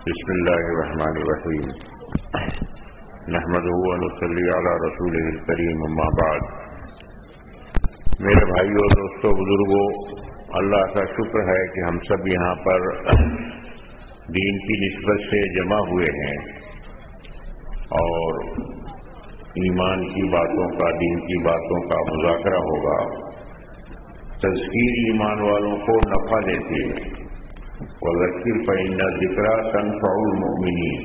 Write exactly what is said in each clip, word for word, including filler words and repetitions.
بسم اللہ الرحمن الرحیم نحمدہ ونصلی علی رسولہ الکریم اما بعد. میرے بھائیوں، دوستوں، بزرگوں، اللہ کا شکر ہے کہ ہم سب یہاں پر دین کی نسبت سے جمع ہوئے ہیں اور ایمان کی باتوں کا، دین کی باتوں کا مذاکرہ ہوگا. تذکیر ایمان والوں کو نفع دیتی ہے. وذکر فإن الذکریٰ تنفع المؤمنین.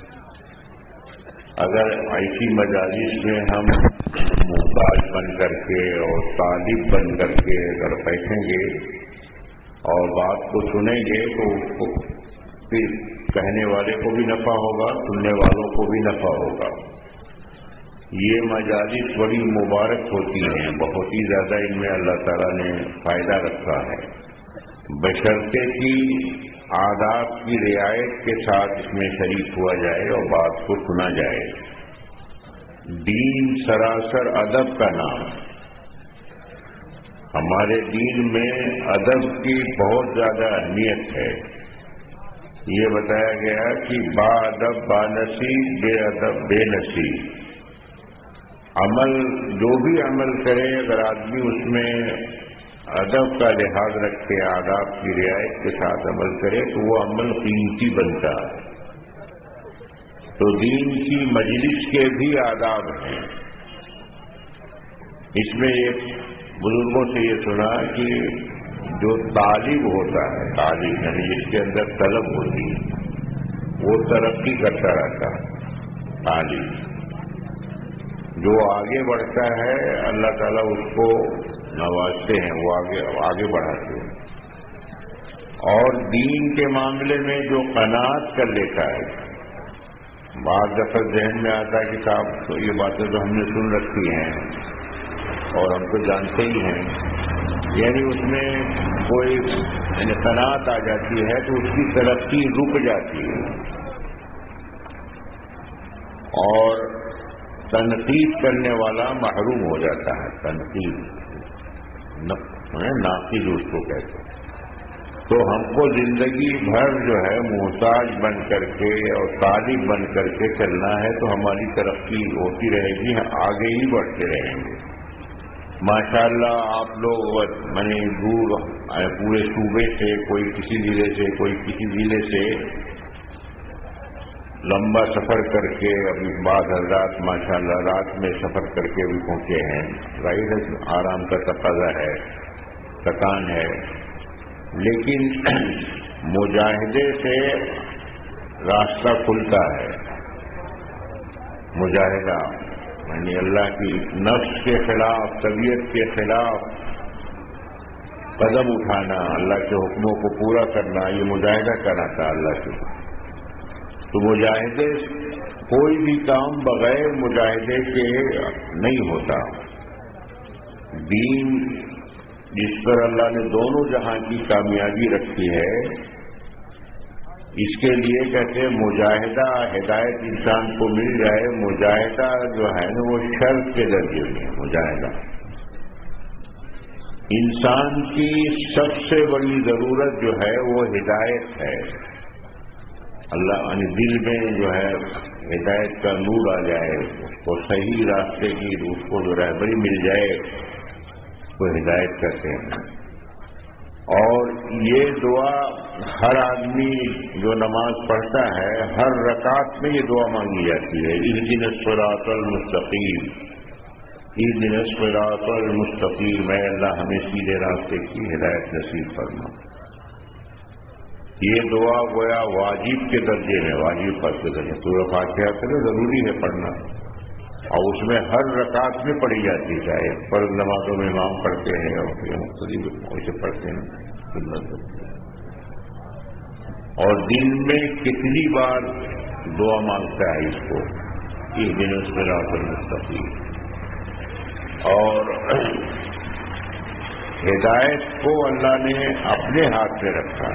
اگر ایسی مجالس میں ہم محتاج بن کر کے اور طالب بن کر کے اگر بیٹھیں گے اور بات کو سنیں گے تو اس کو پھر کہنے والے کو بھی نفع ہوگا، سننے والوں کو بھی نفع ہوگا. یہ مجالس بڑی مبارک ہوتی ہیں، بہت ہی زیادہ ان میں اللہ تعالیٰ نے فائدہ رکھا ہے، بشرطے کی آداب کی رعایت کے ساتھ اس میں شریک ہوا جائے اور بات کو سنا جائے. دین سراسر ادب کا نام. ہمارے دین میں ادب کی بہت زیادہ اہمیت ہے. یہ بتایا گیا کہ با ادب با نصیب، بے ادب بے نصیب. عمل جو بھی عمل کرے اگر آدمی اس میں ادب کا لحاظ رکھے، آداب کی رعایت کے ساتھ عمل کرے تو وہ عمل قیمتی بنتا ہے. تو دین کی مجلس کے بھی آداب ہیں. اس میں ایک بزرگوں سے یہ سنا کہ جو طالب ہوتا ہے، طالب یعنی جس کے اندر طلب ہوتی ہے، وہ ترقی کرتا رہتا ہے. طالب جو آگے بڑھتا ہے اللہ تعالیٰ اس کو نوازتے ہیں، وہ آگے آگے بڑھاتے ہیں. اور دین کے معاملے میں جو قناعت کر لیتا ہے، بعض دفعہ ذہن میں آتا ہے کہ صاحب تو یہ باتیں تو ہم نے سن رکھی ہیں اور ہم تو جانتے ہی ہیں، یعنی اس میں کوئی یعنی قناعت آ جاتی ہے تو اس کی ترقی رک جاتی ہے. اور تنقید کرنے والا محروم ہو جاتا ہے. تنقید ناقد اس کو کہتے ہیں. تو ہم کو زندگی بھر جو ہے محتاج بن کر کے اور طالب بن کر کے چلنا ہے تو ہماری ترقی ہوتی رہے گی، آگے ہی بڑھتے رہیں گے. ماشاءاللہ آپ لوگ میں دور پورے صوبے سے، کوئی کسی ضلع سے، کوئی کسی ضلع سے لمبا سفر کر کے، ابھی بعض حضرات ماشاءاللہ رات میں سفر کر کے بھی پہنچے ہیں. ظاہر ہے آرام کا تقاضا ہے، تھکان ہے، لیکن مجاہدے سے راستہ کھلتا ہے. مجاہدہ یعنی اللہ کی نفس کے خلاف، طبیعت کے خلاف قدم اٹھانا، اللہ کے حکموں کو پورا کرنا، یہ مجاہدہ کراتا اللہ کے. تو مجاہدے کوئی بھی کام بغیر مجاہدے کے نہیں ہوتا. دین جس پر اللہ نے دونوں جہاں کی کامیابی رکھی ہے، اس کے لیے کہتے ہیں مجاہدہ ہدایت انسان کو مل جائے. مجاہدہ جو ہے نا وہ شرط کے درجے میں. مجاہدہ انسان کی سب سے بڑی ضرورت جو ہے وہ ہدایت ہے. اللہ یعنی دل میں جو ہے ہدایت کا نور آ جائے، اس کو صحیح راستے کی، اس کو جو رہبری مل جائے، وہ ہدایت کرتے ہیں. اور یہ دعا ہر آدمی جو نماز پڑھتا ہے ہر رکعت میں یہ دعا مانگی جاتی ہے. اہدنا الصراط المستقیم، اہدنا الصراط المستقیم، اے اللہ ہمیں سیدھے راستے کی ہدایت نصیب فرما. یہ دعا گویا واجب کے درجے میں، واجب پر کے درجے سورہ فاتحہ سے ضروری ہے پڑھنا، اور اس میں ہر رکعت میں پڑھی جاتی ہے. فرض نمازوں میں امام پڑھتے ہیں اور پھر مختلف اسے پڑھتے ہیں. اور دن میں کتنی بار دعا مانگتا ہے اس کو، اس دن اس میں رات المستقیم. اور ہدایت کو اللہ نے اپنے ہاتھ میں رکھا،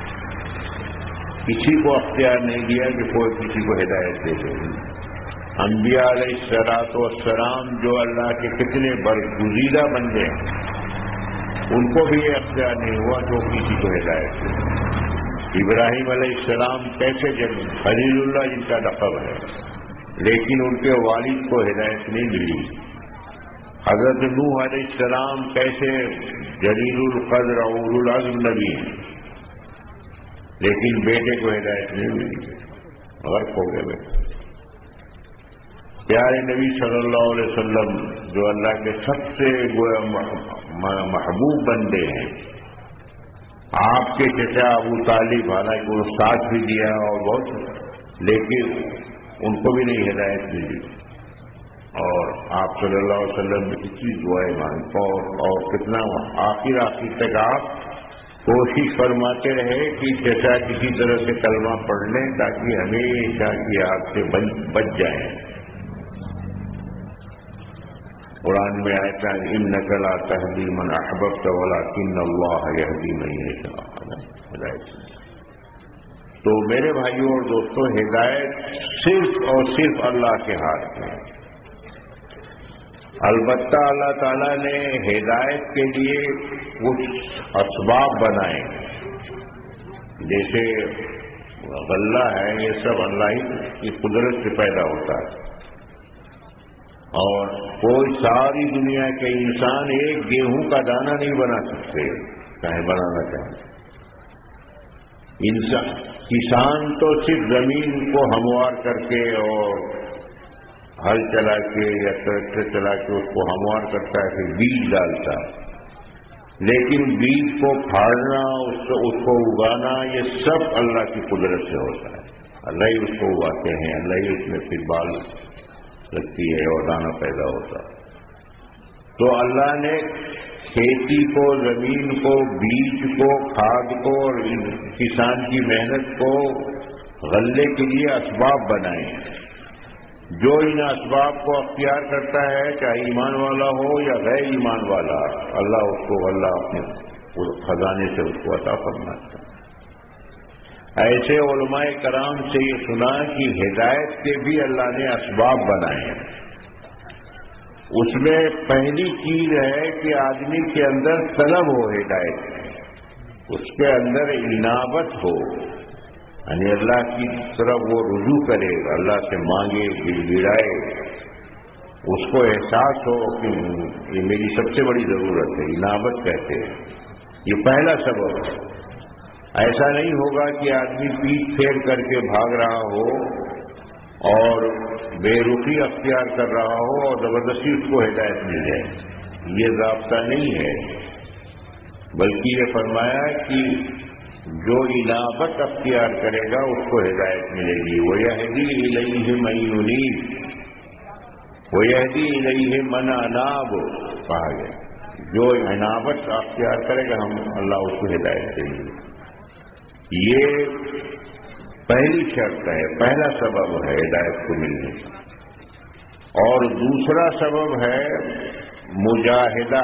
کسی کو اختیار نہیں دیا کہ کوئی کسی کو ہدایت دے دے. انبیاء علیہ الصلوۃ والسلام جو اللہ کے کتنے برگزیدہ بندے ہیں، ان کو بھی یہ اختیار نہیں ہوا جو کسی کو ہدایت دے. ابراہیم علیہ السلام کیسے جن خلیل اللہ جن کا لقب ہے، لیکن ان کے والد کو ہدایت نہیں ملی۔ حضرت نوح علیہ السلام کیسے جلیل القدر اولو العزم نبی ہیں، لیکن بیٹے کو ہدایت نہیں ملی، غرق ہو گئے بیٹے۔ پیارے نبی صلی اللہ علیہ وسلم جو اللہ کے سب سے محبوب بندے ہیں، آپ کے چچا ابو طالب حالانکہ وہ ساتھ بھی دیا اور بہت، لیکن ان کو بھی نہیں ہدایت ملی، اور آپ صلی اللہ علیہ وسلم نے کتنی دعائیں مانگ اور, اور کتنا آخر آخر تک آپ کوشش فرماتے رہے کہ چچا کسی طرح سے کلمہ پڑھ لیں تاکہ ہمیشہ کی آگ سے بچ جائیں۔ قرآن میں آیا تھا انک لا تہدی من احببت ولکن اللہ یہدی من یشاء۔ تو میرے بھائیوں اور دوستوں، ہدایت صرف اور صرف اللہ کے ہاتھ میں۔ البتہ اللہ تعالیٰ نے ہدایت کے لیے کچھ اسباب بنائے، جیسے غلہ ہے، یہ سب اللہ کی قدرت سے پیدا ہوتا ہے، اور کوئی ساری دنیا کے انسان ایک گیہوں کا دانہ نہیں بنا سکتے، چاہے بنانا چاہیں۔ انسان کسان تو صرف زمین کو ہموار کر کے اور ہل چلا کے یا ٹریکٹر چلا کے اس کو ہموار کرتا ہے، پھر بیج ڈالتا ہے، لیکن بیج کو پھاڑنا، اس کو اس کو اگانا، یہ سب اللہ کی قدرت سے ہوتا ہے۔ اللہ ہی اس کو اگاتے ہیں، اللہ ہی اس میں پھر بال لگتی ہے اور دانہ پیدا ہوتا ہے۔ تو اللہ نے کھیتی کو، زمین کو، بیج کو، کھاد کو اور کسان کی محنت کو غلے کے لیے اسباب بنائے ہیں۔ جو ان اسباب کو اختیار کرتا ہے، چاہے ایمان والا ہو یا غیر ایمان والا، اللہ اس کو اللہ اپنے خزانے سے اس کو عطا فرماتا ہے۔ ایسے علماء کرام سے یہ سنا کہ ہدایت کے بھی اللہ نے اسباب بنائے ہیں۔ اس میں پہلی چیز ہے کہ آدمی کے اندر طلب ہو ہدایت، اس کے اندر انابت ہو، یعنی اللہ کی طرف وہ رجوع کرے، اللہ سے مانگے، گڑ گڑائے، اس کو احساس ہو کہ یہ میری سب سے بڑی ضرورت ہے، انابت کہتے ہیں۔ یہ پہلا سبب ہے۔ ایسا نہیں ہوگا کہ آدمی پیٹ پھیر کر کے بھاگ رہا ہو اور بے رخی اختیار کر رہا ہو اور زبردستی اس کو ہدایت مل جائے، یہ ضابطہ نہیں ہے، بلکہ یہ فرمایا کہ جو انابت اختیار کرے گا اس کو ہدایت ملے گی۔ وَيَهْدِي إِلَيْهِ مَن يُنِيبُ وَيَهْدِي إِلَيْهِ مَنْ أَنَابَ کہا گیا، جو انابت اختیار کرے گا ہم اللہ اس کو ہدایت دیں گے۔ یہ پہلی شرط ہے، پہلا سبب ہے ہدایت کو ملنے کا۔ اور دوسرا سبب ہے مجاہدہ،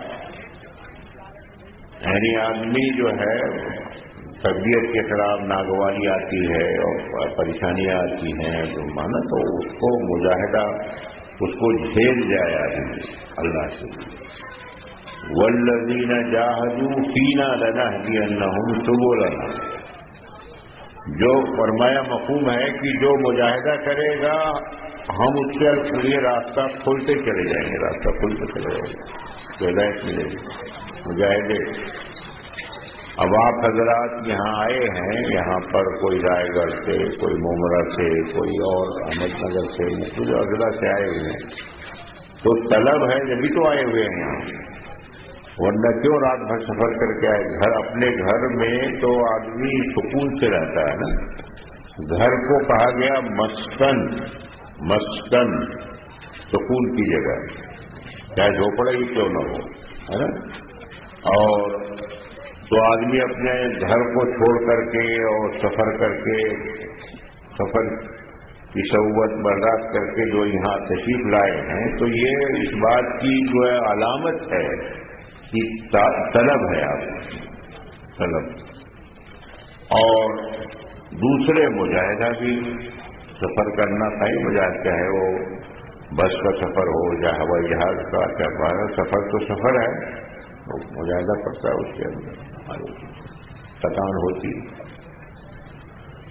یعنی آدمی جو ہے طبیعت کے خلاف ناگواری آتی ہے اور پریشانیاں آتی ہیں تو مانا تو اس کو مجاہدہ، اس کو جھیل جائے آدمی اللہ سے۔ وَالَّذِينَ جَاهَدُوا فِينَا لَنَهْدِيَنَّهُمْ سُبُلَنَا، جو فرمایا مفہوم ہے کہ جو مجاہدہ کرے گا ہم اس کے لیے راستہ کھولتے چلے جائیں گے، راستہ کھولتے چلے جائیں گے، تو ہدایت ملے گی۔ مجاہدے اب آپ حضرات یہاں آئے ہیں، یہاں پر کوئی رائے گڑھ سے، کوئی مومرا سے، کوئی اور احمد نگر سے، مختلف اضلاع سے آئے ہوئے ہیں، تو طلب ہے جبھی تو آئے ہوئے ہیں یہاں، ورنہ کیوں رات بھر سفر کر کے آئے؟ گھر اپنے گھر میں تو آدمی سکون سے رہتا ہے نا، گھر کو کہا گیا مسکن، مسکن سکون کی جگہ، چاہے جھوپڑا ہی کیوں نہ ہو، ہے نا۔ اور تو آدمی اپنے گھر کو چھوڑ کر کے اور سفر کر کے، سفر کی صحبت برداشت کر کے جو یہاں تشریف لائے ہیں، تو یہ اس بات کی جو ہے علامت ہے کہ طلب ہے آپ طلب۔ اور دوسرے مجاہدہ بھی سفر کرنا صحیح مجاہد، چاہے وہ بس کا سفر ہو یا ہوائی جہاز کا، کیا بارہ سفر تو سفر ہے، مجاہدہ پڑتا ہے، اس کے اندر تھکان ہوتی ہے۔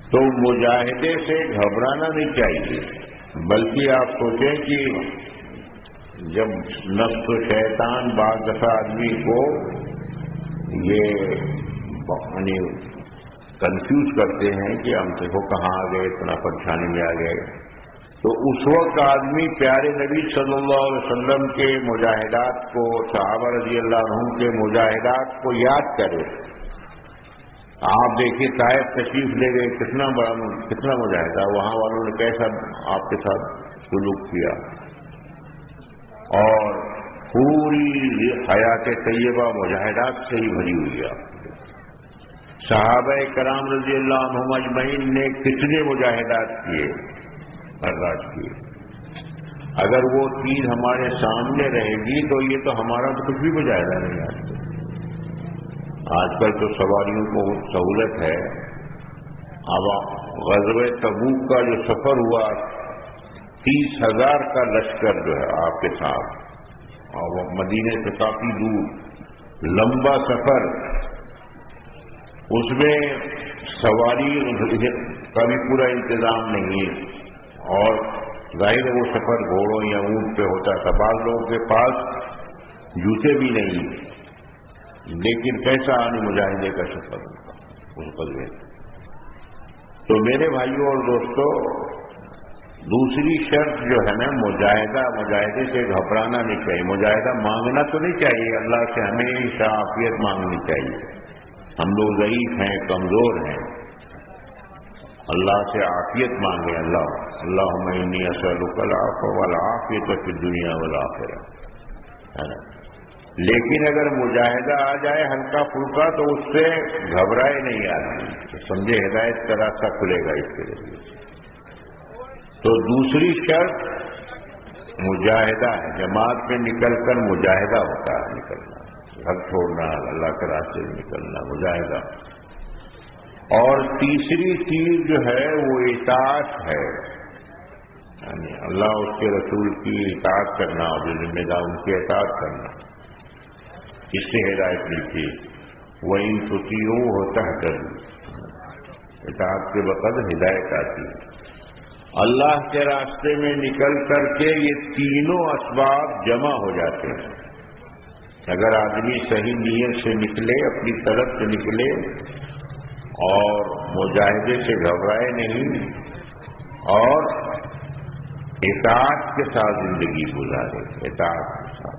تو مجاہدے سے گھبرانا نہیں چاہیے، بلکہ آپ سوچیں کہ جب نفس و شیطان بعض دفعہ آدمی کو یہ یعنی کنفیوز کرتے ہیں کہ ہم دیکھو کہاں آ گئے، اتنا پریشانی میں آ گئے، تو اس وقت آدمی پیارے نبی صلی اللہ علیہ وسلم کے مجاہدات کو، صحابہ رضی اللہ عنہم کے مجاہدات کو یاد کرے۔ آپ دیکھیے طائف تشریف لے گئے، کتنا بڑا کتنا مجاہدہ، وہاں والوں نے کیسا آپ کے ساتھ سلوک کیا، اور پوری حیات طیبہ مجاہدات سے ہی بھری ہوئی ہے۔ صحابہ کرام رضی اللہ عنہم اجمعین نے کتنے مجاہدات کیے، برداشت کیے۔ اگر وہ چیز ہمارے سامنے رہے گی تو یہ تو ہمارا تو کچھ بھی مجاہدہ نہیں ہے۔ آج کل تو سواریوں کو سہولت ہے۔ اب غزوہ تبوک کا جو سفر ہوا، تیس ہزار کا لشکر جو ہے آپ کے ساتھ، اور وہ مدینے سے کافی دور لمبا سفر، اس میں سواری کا بھی پورا انتظام نہیں ہے، اور ظاہر ہے وہ سفر گھوڑوں یا اونٹ پہ ہوتا تھا، بعض لوگوں کے پاس جوتے بھی نہیں، لیکن کیسا آنے مجاہدے کا سفر ہوتا اس قدرے۔ تو میرے بھائیوں اور دوستوں، دوسری شرط جو ہے نا مجاہدہ، مجاہدے سے گھبرانا نہیں چاہیے، مجاہدہ مانگنا تو نہیں چاہیے، اللہ سے ہمیشہ عافیت مانگنی چاہیے۔ ہم لوگ ضعیف ہیں، کمزور ہیں، اللہ سے عافیت مانگے، اللہ اللہم انی اسألک العفو والعافیۃ فی الدنیا والآخرہ، ہے نا۔ لیکن اگر مجاہدہ آ جائے ہلکا پھلکا تو اس سے گھبرائے نہیں آدمی، تو سمجھے ہدایت کا راستہ کھلے گا اس کے ذریعے۔ تو دوسری شرط مجاہدہ ہے، جماعت میں نکل کر مجاہدہ ہوتا ہے، نکلنا، گھر چھوڑنا، اللہ کے راستے میں نکلنا، مجاہدہ۔ اور تیسری چیز جو ہے وہ اطاعت ہے، یعنی اللہ اس کے رسول کی اطاعت کرنا، اور جو ذمہ دار ان کی اطاعت کرنا، اس سے ہدایت ملتی ہے۔ وَإِن تُطِيعُوهُ تَهْتَدُوا، اطاعت کے وقت ہدایت آتی ہے۔ اللہ کے راستے میں نکل کر کے یہ تینوں اسباب جمع ہو جاتے ہیں۔ اگر آدمی صحیح نیت سے نکلے، اپنی طرف سے نکلے، اور مجاہدے سے گھبرائے نہیں، اور اطاعت کے ساتھ زندگی گزارے، اطاعت کے ساتھ۔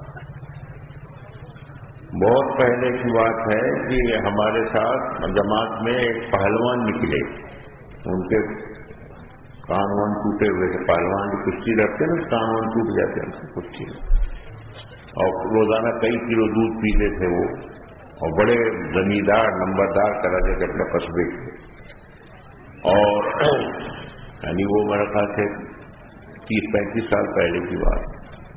بہت پہلے کی بات ہے کہ ہمارے ساتھ جماعت میں ایک پہلوان نکلے، ان کے کان وان ٹوٹے ہوئے تھے، پہلوان جو کشتی رکھتے نا کان وان ٹوٹ جاتے ہیں کشتی میں، اور روزانہ کئی کلو دودھ پیتے تھے وہ، اور بڑے زمیندار نمبردار کراتے تھے اپنے قصبے کے، اور یعنی وہ میرے خیال سے تیس پینتیس سال پہلے کی بات۔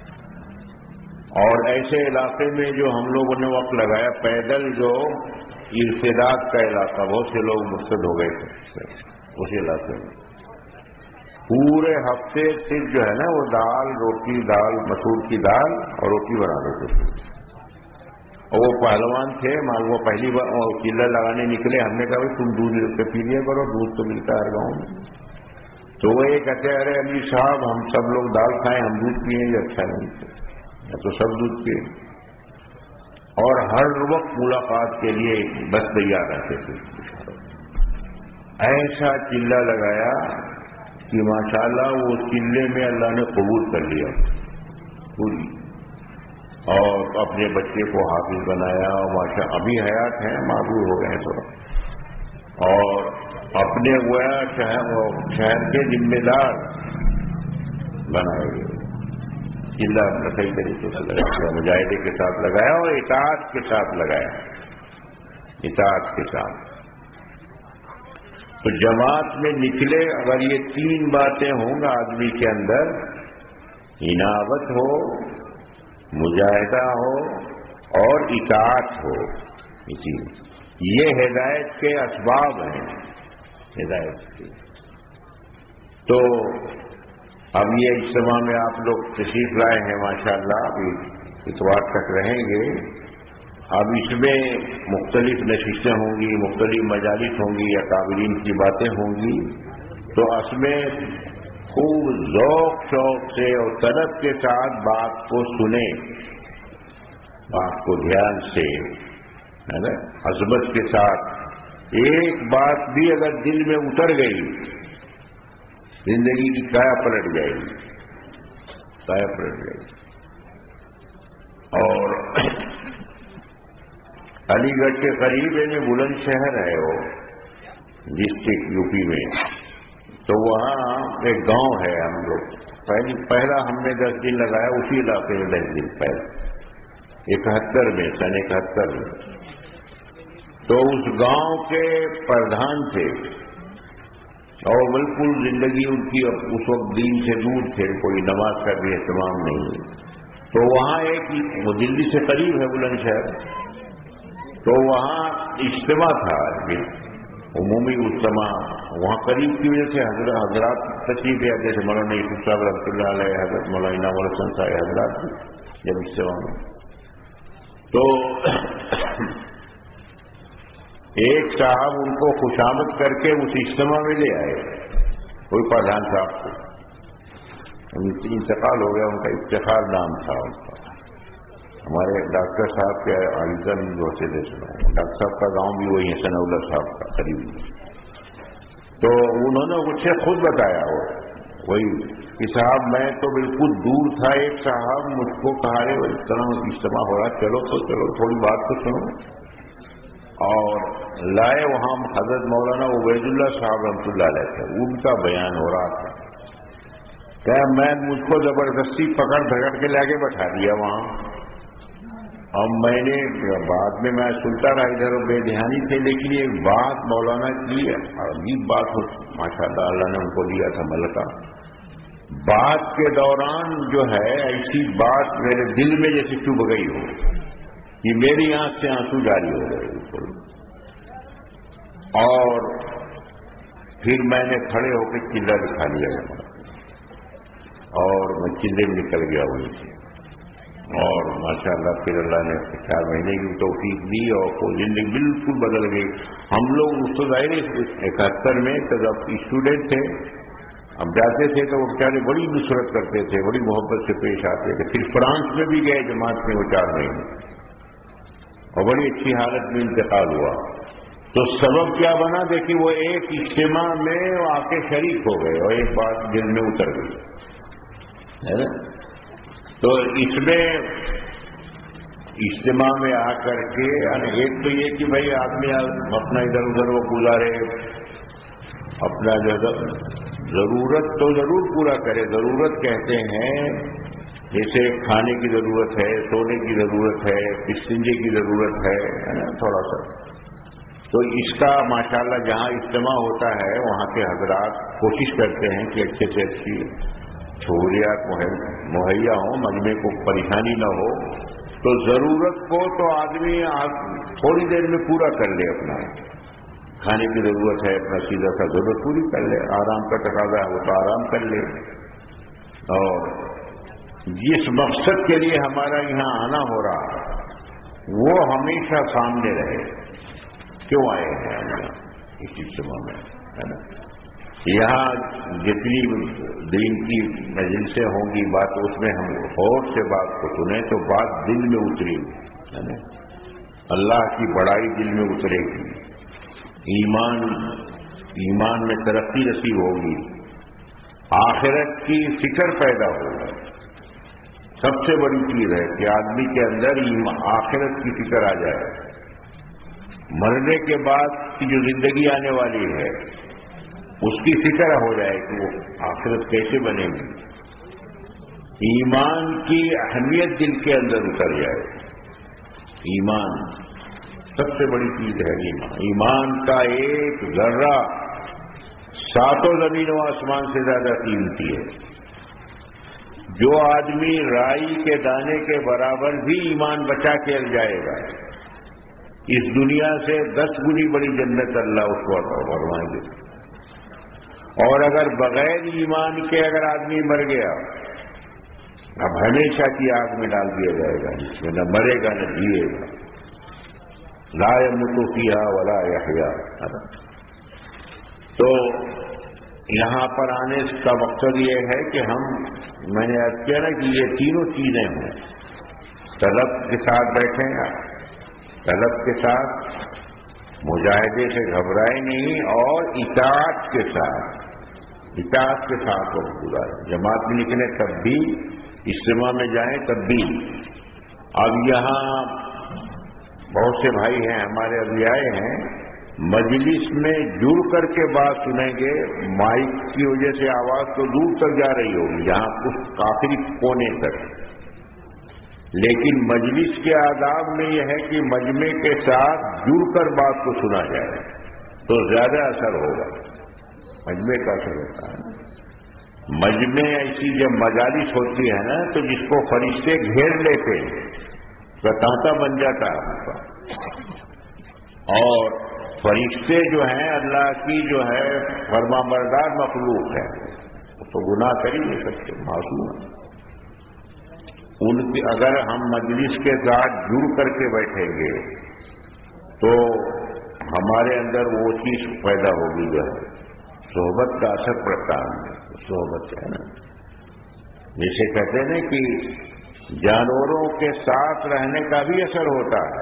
اور ایسے علاقے میں جو ہم لوگوں نے وقت لگایا، پیدل جو ارتداد کا علاقہ، بہت سے لوگ مرتد ہو گئے تھے اس علاقے میں، پورے ہفتے صرف جو ہے نا وہ دال روٹی، دال مسور کی دال اور روٹی بنا دیتے تھے۔ اور وہ پہلوان تھے، مان وہ پہلی بار چیلا لگانے نکلے، ہم نے کہا تم دودھ پی لیا کرو، دودھ تو ملتا ہے ہر گاؤں میں۔ تو وہ یہ کہتے ہیں ارے علی صاحب ہم سب لوگ دال کھائیں، ہم دودھ پیئیں یہ اچھا نہیں، تو سب دودھ پیے، اور ہر وقت ملاقات کے لیے بس تیار رہتے تھے۔ ایسا چلہ لگایا کہ ماشاءاللہ وہ چلے میں اللہ نے قبول کر لیا پوری، اور اپنے بچے کو حافظ بنایا، اور ماشاء ابھی حیات ہیں، معذور ہو گئے ہیں تھوڑا، اور اپنے گویا شہر کے ذمہ دار بنائے گئے۔ چلہ صحیح طریقے سے لگایا، مجاہدے کے ساتھ لگایا اور اطاعت کے ساتھ لگایا، اطاعت کے ساتھ۔ تو جماعت میں نکلے، اگر یہ تین باتیں ہوں گا آدمی کے اندر، انابت ہو، مجاہدہ ہو اور اطاعت ہو، اسی یہ ہدایت کے اسباب ہیں، ہدایت کے۔ تو اب یہ اجتماع میں آپ لوگ تشریف لائے ہیں، ماشاءاللہ ابھی اتوار تک رہیں گے، اب اس میں مختلف نشستیں ہوں گی، مختلف مجالس ہوں گی یا قابلین کی باتیں ہوں گی، تو اس میں خوب ذوق شوق سے اور طلب کے ساتھ بات کو سنیں، بات کو دھیان سے، ہے نا، عظمت کے ساتھ۔ ایک بات بھی اگر دل میں اتر گئی، زندگی کی کایا پلٹ جائے گی، کایا پلٹ جائے گی۔ اور علی گڑھ کے قریب ہے، بلند شہر ہے وہ ڈسٹرکٹ یو پی میں، تو وہاں ایک گاؤں ہے، ہم لوگ پہلی پہلا ہم نے دس دن لگایا اسی علاقے میں، دس دن پہلے اکہتر میں، سن اکہتر میں۔ تو اس گاؤں کے پردھان تھے اور بالکل زندگی ان کی اس وقت دین سے دور تھے، کوئی نماز کا بھی اہتمام نہیں۔ تو وہاں ایک وہ دلی سے قریب ہے بلند شہر، تو وہاں اجتماع تھا، عمومی اجتماع، وہاں قریب کی وجہ سے حضرات حضرات تشریف لے آتے تھے، مولانا یوسف صاحب رحمۃ اللہ علیہ، حضرت مولانا انعام الحسن صاحب، حضرات جب اجتماع میں، تو ایک صاحب ان کو خوشامد کر کے اس اجتماع میں لے آئے، کوئی پردھان صاحب کو، انتقال ہو گیا، ان کا افتخار نام تھا ان کا، ہمارے ڈاکٹر صاحب کے علیزن ہوتے تھے، ڈاکٹر صاحب کا گاؤں بھی وہی ہے، ثناء اللہ صاحب کا قریب۔ تو انہوں نے مجھ سے خود بتایا، وہ وہی کہ صاحب میں تو بالکل دور تھا، ایک صاحب مجھ کو کہا رہے اس طرح اجتماع ہو رہا، چلو تو چلو تھوڑی بات تو سنو، اور لائے وہاں حضرت مولانا عبید اللہ صاحب رحمۃ اللہ علیہ تھے، ان کا بیان ہو رہا تھا، کہ میں مجھ کو زبردستی پکڑ دھکڑ کے لا کے بٹھا دیا وہاں، اور میں نے بعد میں میں سنتا رہا ادھر بے دھیانی سے، لیکن یہ بات مولانا کی عجیب بات ہو، ماشاء اللہ اللہ نے ان کو دیا تھا ملکہ، بات کے دوران جو ہے ایسی بات میرے دل میں جیسے چبھ گئی ہو کہ میری آنکھ سے آنسو جاری ہو گئے، اور پھر میں نے کھڑے ہو کے چلہ دکھا لیا اور میں چلے میں نکل گیا وہیں سے، اور ماشاء اللہ پھر اللہ نے چار مہینے کی توفیق دی اور وہ زندگی بالکل بدل گئی۔ ہم لوگ اس ظاہر اکہتر میں جب اسٹوڈنٹ تھے، ہم جاتے تھے تو وہ بیچارے بڑی نصرت کرتے تھے، بڑی محبت سے پیش آتے تھے۔ پھر فرانس میں بھی گئے جماعت میں وہ چار مہینے، اور بڑی اچھی حالت میں انتقال ہوا۔ تو سبب کیا بنا؟ دیکھیے وہ ایک اجتماع میں آ کے شریک ہو گئے اور ایک بات دل میں اتر گئی، ہے نا۔ تو اس میں اجتماع میں آ کر کے ایک تو یہ کہ بھائی آدمی اپنا ادھر ادھر وہ گزارے، اپنا جو ضرورت تو ضرور پورا کرے۔ ضرورت کہتے ہیں جیسے کھانے کی ضرورت ہے، سونے کی ضرورت ہے، پسنجے کی ضرورت ہے نا، تھوڑا سا۔ تو اس کا ماشاءاللہ جہاں اجتماع ہوتا ہے وہاں کے حضرات کوشش کرتے ہیں کہ اچھے سے اچھی سہولیات مہیا ہوں، مجمع کو پریشانی نہ ہو۔ تو ضرورت کو تو آدمی تھوڑی دیر میں پورا کر لے، اپنا کھانے کی ضرورت ہے، اپنا سیدھا سا ضرورت پوری کر لے، آرام کا تقاضا ہے وہ تو آرام کر لے، اور جس مقصد کے لیے ہمارا یہاں آنا ہو رہا وہ ہمیشہ سامنے رہے۔ کیوں آئے ہیں ہم یہاں اس اجتماع میں، ہے نا؟ یہاں جتنی دین کی مجلسیں ہوں گی، بات اس میں ہم غور سے بات کو سنیں تو بات دل میں اتری، ہے نا؟ اللہ کی بڑائی دل میں اترے گی، ایمان ایمان میں ترقی نصیب ہوگی، آخرت کی فکر پیدا ہوگی۔ سب سے بڑی چیز ہے کہ آدمی کے اندر آخرت کی فکر آ جائے، مرنے کے بعد کی جو زندگی آنے والی ہے اس کی فکر ہو جائے کہ وہ آخرت کیسے بنے گی، ایمان کی اہمیت دل کے اندر اتر جائے۔ ایمان سب سے بڑی چیز ہے، ایمان ایمان کا ایک ذرہ ساتوں زمین و آسمان سے زیادہ قیمتی ہے۔ جو آدمی رائی کے دانے کے برابر بھی ایمان بچا کے جائے گا، اس دنیا سے دس گنی بڑی جنت اللہ اس کو عطا فرمائیں گے۔ اور اگر بغیر ایمان کے اگر آدمی مر گیا، اب ہمیشہ کی آگ میں ڈال دیا جائے گا، جس میں نہ مرے گا نہ جیے گا۔ لا يموت فيها ولا يحيا. تو یہاں پر آنے کا مقصد یہ ہے کہ ہم، میں نے عرض کیا نا کہ یہ تینوں چیزیں ہوں. طلب کے ساتھ بیٹھیں گا، طلب کے ساتھ، مجاہدے سے گھبرائے نہیں، اور اطاعت کے ساتھ، اطاعت کے ساتھ وہ گزارے. جماعت میں نکلے تب بھی، اجتماع میں جائیں تب بھی. اب یہاں بہت سے بھائی ہیں ہمارے، ابھی آئے ہیں، مجلس میں جڑ کر کے بات سنیں گے، مائک کی وجہ سے آواز تو دور تک جا رہی ہوگی، یہاں کچھ آخری کونے تک، لیکن مجلس کے آداب میں یہ ہے کہ مجمع کے ساتھ جڑ کر بات کو سنا جائے تو زیادہ اثر ہوگا. مجمع کا اثر ہوتا ہے. مجمع ایسی جب مجالس ہوتی ہے نا تو جس کو فرشتے گھیر لیتے تو تانتا بن جاتا ہے. اور فرشتے جو ہیں اللہ کی جو ہے فرما بردار مخلوق ہے، تو گناہ کر ہی نہیں سکتے، معصوم ہیں. ان کی اگر ہم مجلس کے ساتھ جڑ کر کے بیٹھیں گے تو ہمارے اندر وہ چیز پیدا ہوگی جو ہے صحبت کا اثر پڑتا ہے. صحبت ہے نا، جیسے کہتے ہیں کہ جانوروں کے ساتھ رہنے کا بھی اثر ہوتا ہے.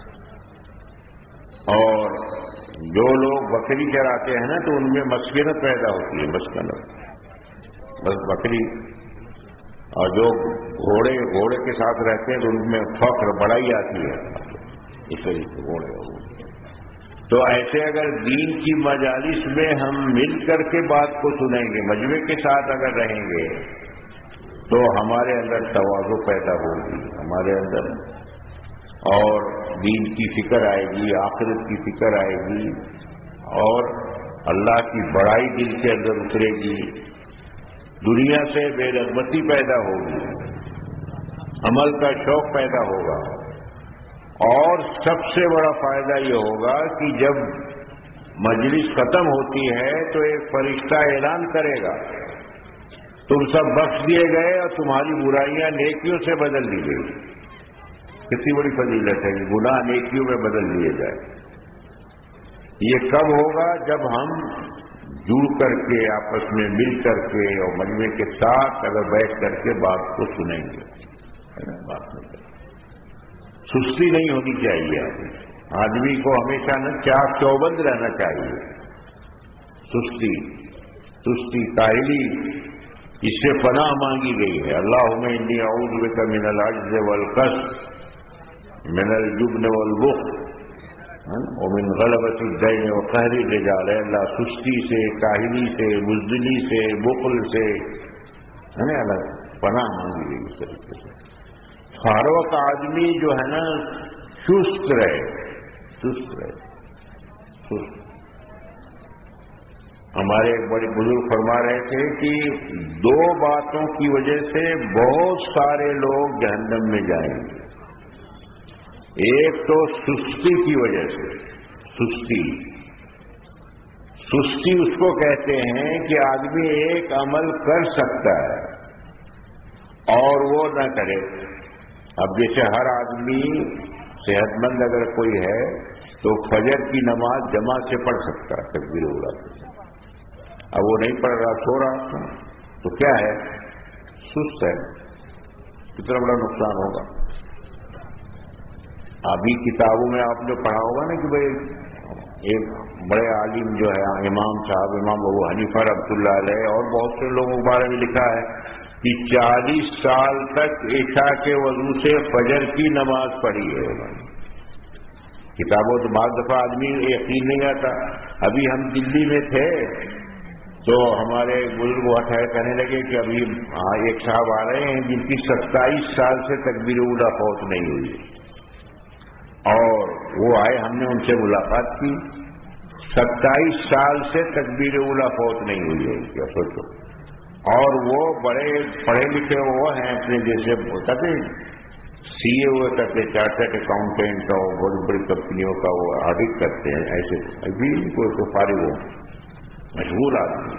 اور جو لوگ بکری چراتے ہیں نا تو ان میں مسکنت پیدا ہوتی ہے، مسکنت، بس بکری. اور جو گھوڑے گھوڑے کے ساتھ رہتے ہیں تو ان میں فخر بڑائی آتی ہے، اس طریقے گھوڑے. تو ایسے اگر دین کی مجالس میں ہم مل کر کے بات کو سنیں گے، مجمع کے ساتھ اگر رہیں گے تو ہمارے اندر تواضع پیدا ہوگی، ہمارے اندر، اور دین کی فکر آئے گی، آخرت کی فکر آئے گی، اور اللہ کی بڑائی دل کے اندر اترے گی. دنیا سے بے رغبتی پیدا ہوگی، عمل کا شوق پیدا ہوگا. اور سب سے بڑا فائدہ یہ ہوگا کہ جب مجلس ختم ہوتی ہے تو ایک فرشتہ اعلان کرے گا، تم سب بخش دیے گئے اور تمہاری برائیاں نیکیوں سے بدل دی گئی. کتنی بڑی فضیلت ہے کہ گناہ نیکیوں میں بدل دیے جائے. یہ کب ہوگا؟ جب ہم جڑ کر کے آپس میں مل کر کے اور مجمع کے ساتھ اگر بیٹھ کر کے بات کو سنیں گے. بات نہیں کریں، سستی نہیں ہونی چاہیے. آدمی کو ہمیشہ نہ چاق چوبند رہنا چاہیے. سستی سستی کاہلی، اس سے پناہ مانگی گئی ہے. اللہم انی اعوذ بک من العجز والکسل من الجبن والبخل ومن غلبۃ الدین وقہر الرجال. اللہ سستی سے، کاہلی سے، بزدلی سے، بخل سے اللہ پناہ مانگی گئی. اس طریقے سے ہر وقت آدمی جو ہے نا سست رہے، سست رہے سست. ہمارے ایک بڑے بزرگ فرما رہے تھے کہ دو باتوں کی وجہ سے بہت سارے لوگ جہنم میں جائیں گے. ایک تو سستی کی وجہ سے، سستی سستی اس کو کہتے ہیں کہ آدمی ایک عمل کر سکتا ہے اور وہ نہ کرے. اب جیسے ہر آدمی صحت مند اگر کوئی ہے تو فجر کی نماز جماعت سے پڑھ سکتا ہے تکبیر اولا سے. اب وہ نہیں پڑھ رہا، سو رہا، تو کیا ہے؟ سست ہے. کتنا بڑا نقصان ہوگا. ابھی کتابوں میں آپ نے پڑھا ہوگا نا کہ بھائی ایک بڑے عالم جو ہے امام صاحب، امام ابو حنیفہ رحمۃ اللہ علیہ، اور بہت سے لوگوں کے بارے میں لکھا ہے کہ چالیس سال تک عشاء کے وضو سے فجر کی نماز پڑھی ہے. کتابوں تو بعض دفعہ آدمی یقین نہیں آتا. ابھی ہم دلی میں تھے تو ہمارے بزرگ اٹھائے کہنے لگے کہ ابھی ایک صاحب آ رہے ہیں جن کی ستائیس سال سے تکبیر اولا فوت نہیں ہوئی. اور وہ آئے، ہم نے ان سے ملاقات کی، ستائیس سال سے تکبیر اولا فوت نہیں ہوئی ہے. کیا سوچو. اور وہ بڑے پڑھے لکھے وہ ہیں، اپنے جیسے کہتے سی اے ہوئے کرتے، چارٹرڈ اکاؤنٹینٹ اور بڑی بڑی کمپنیوں کا وہ آڈٹ کرتے ہیں. ایسے ابھی کوئی فارغ ہو، مشہور آدمی.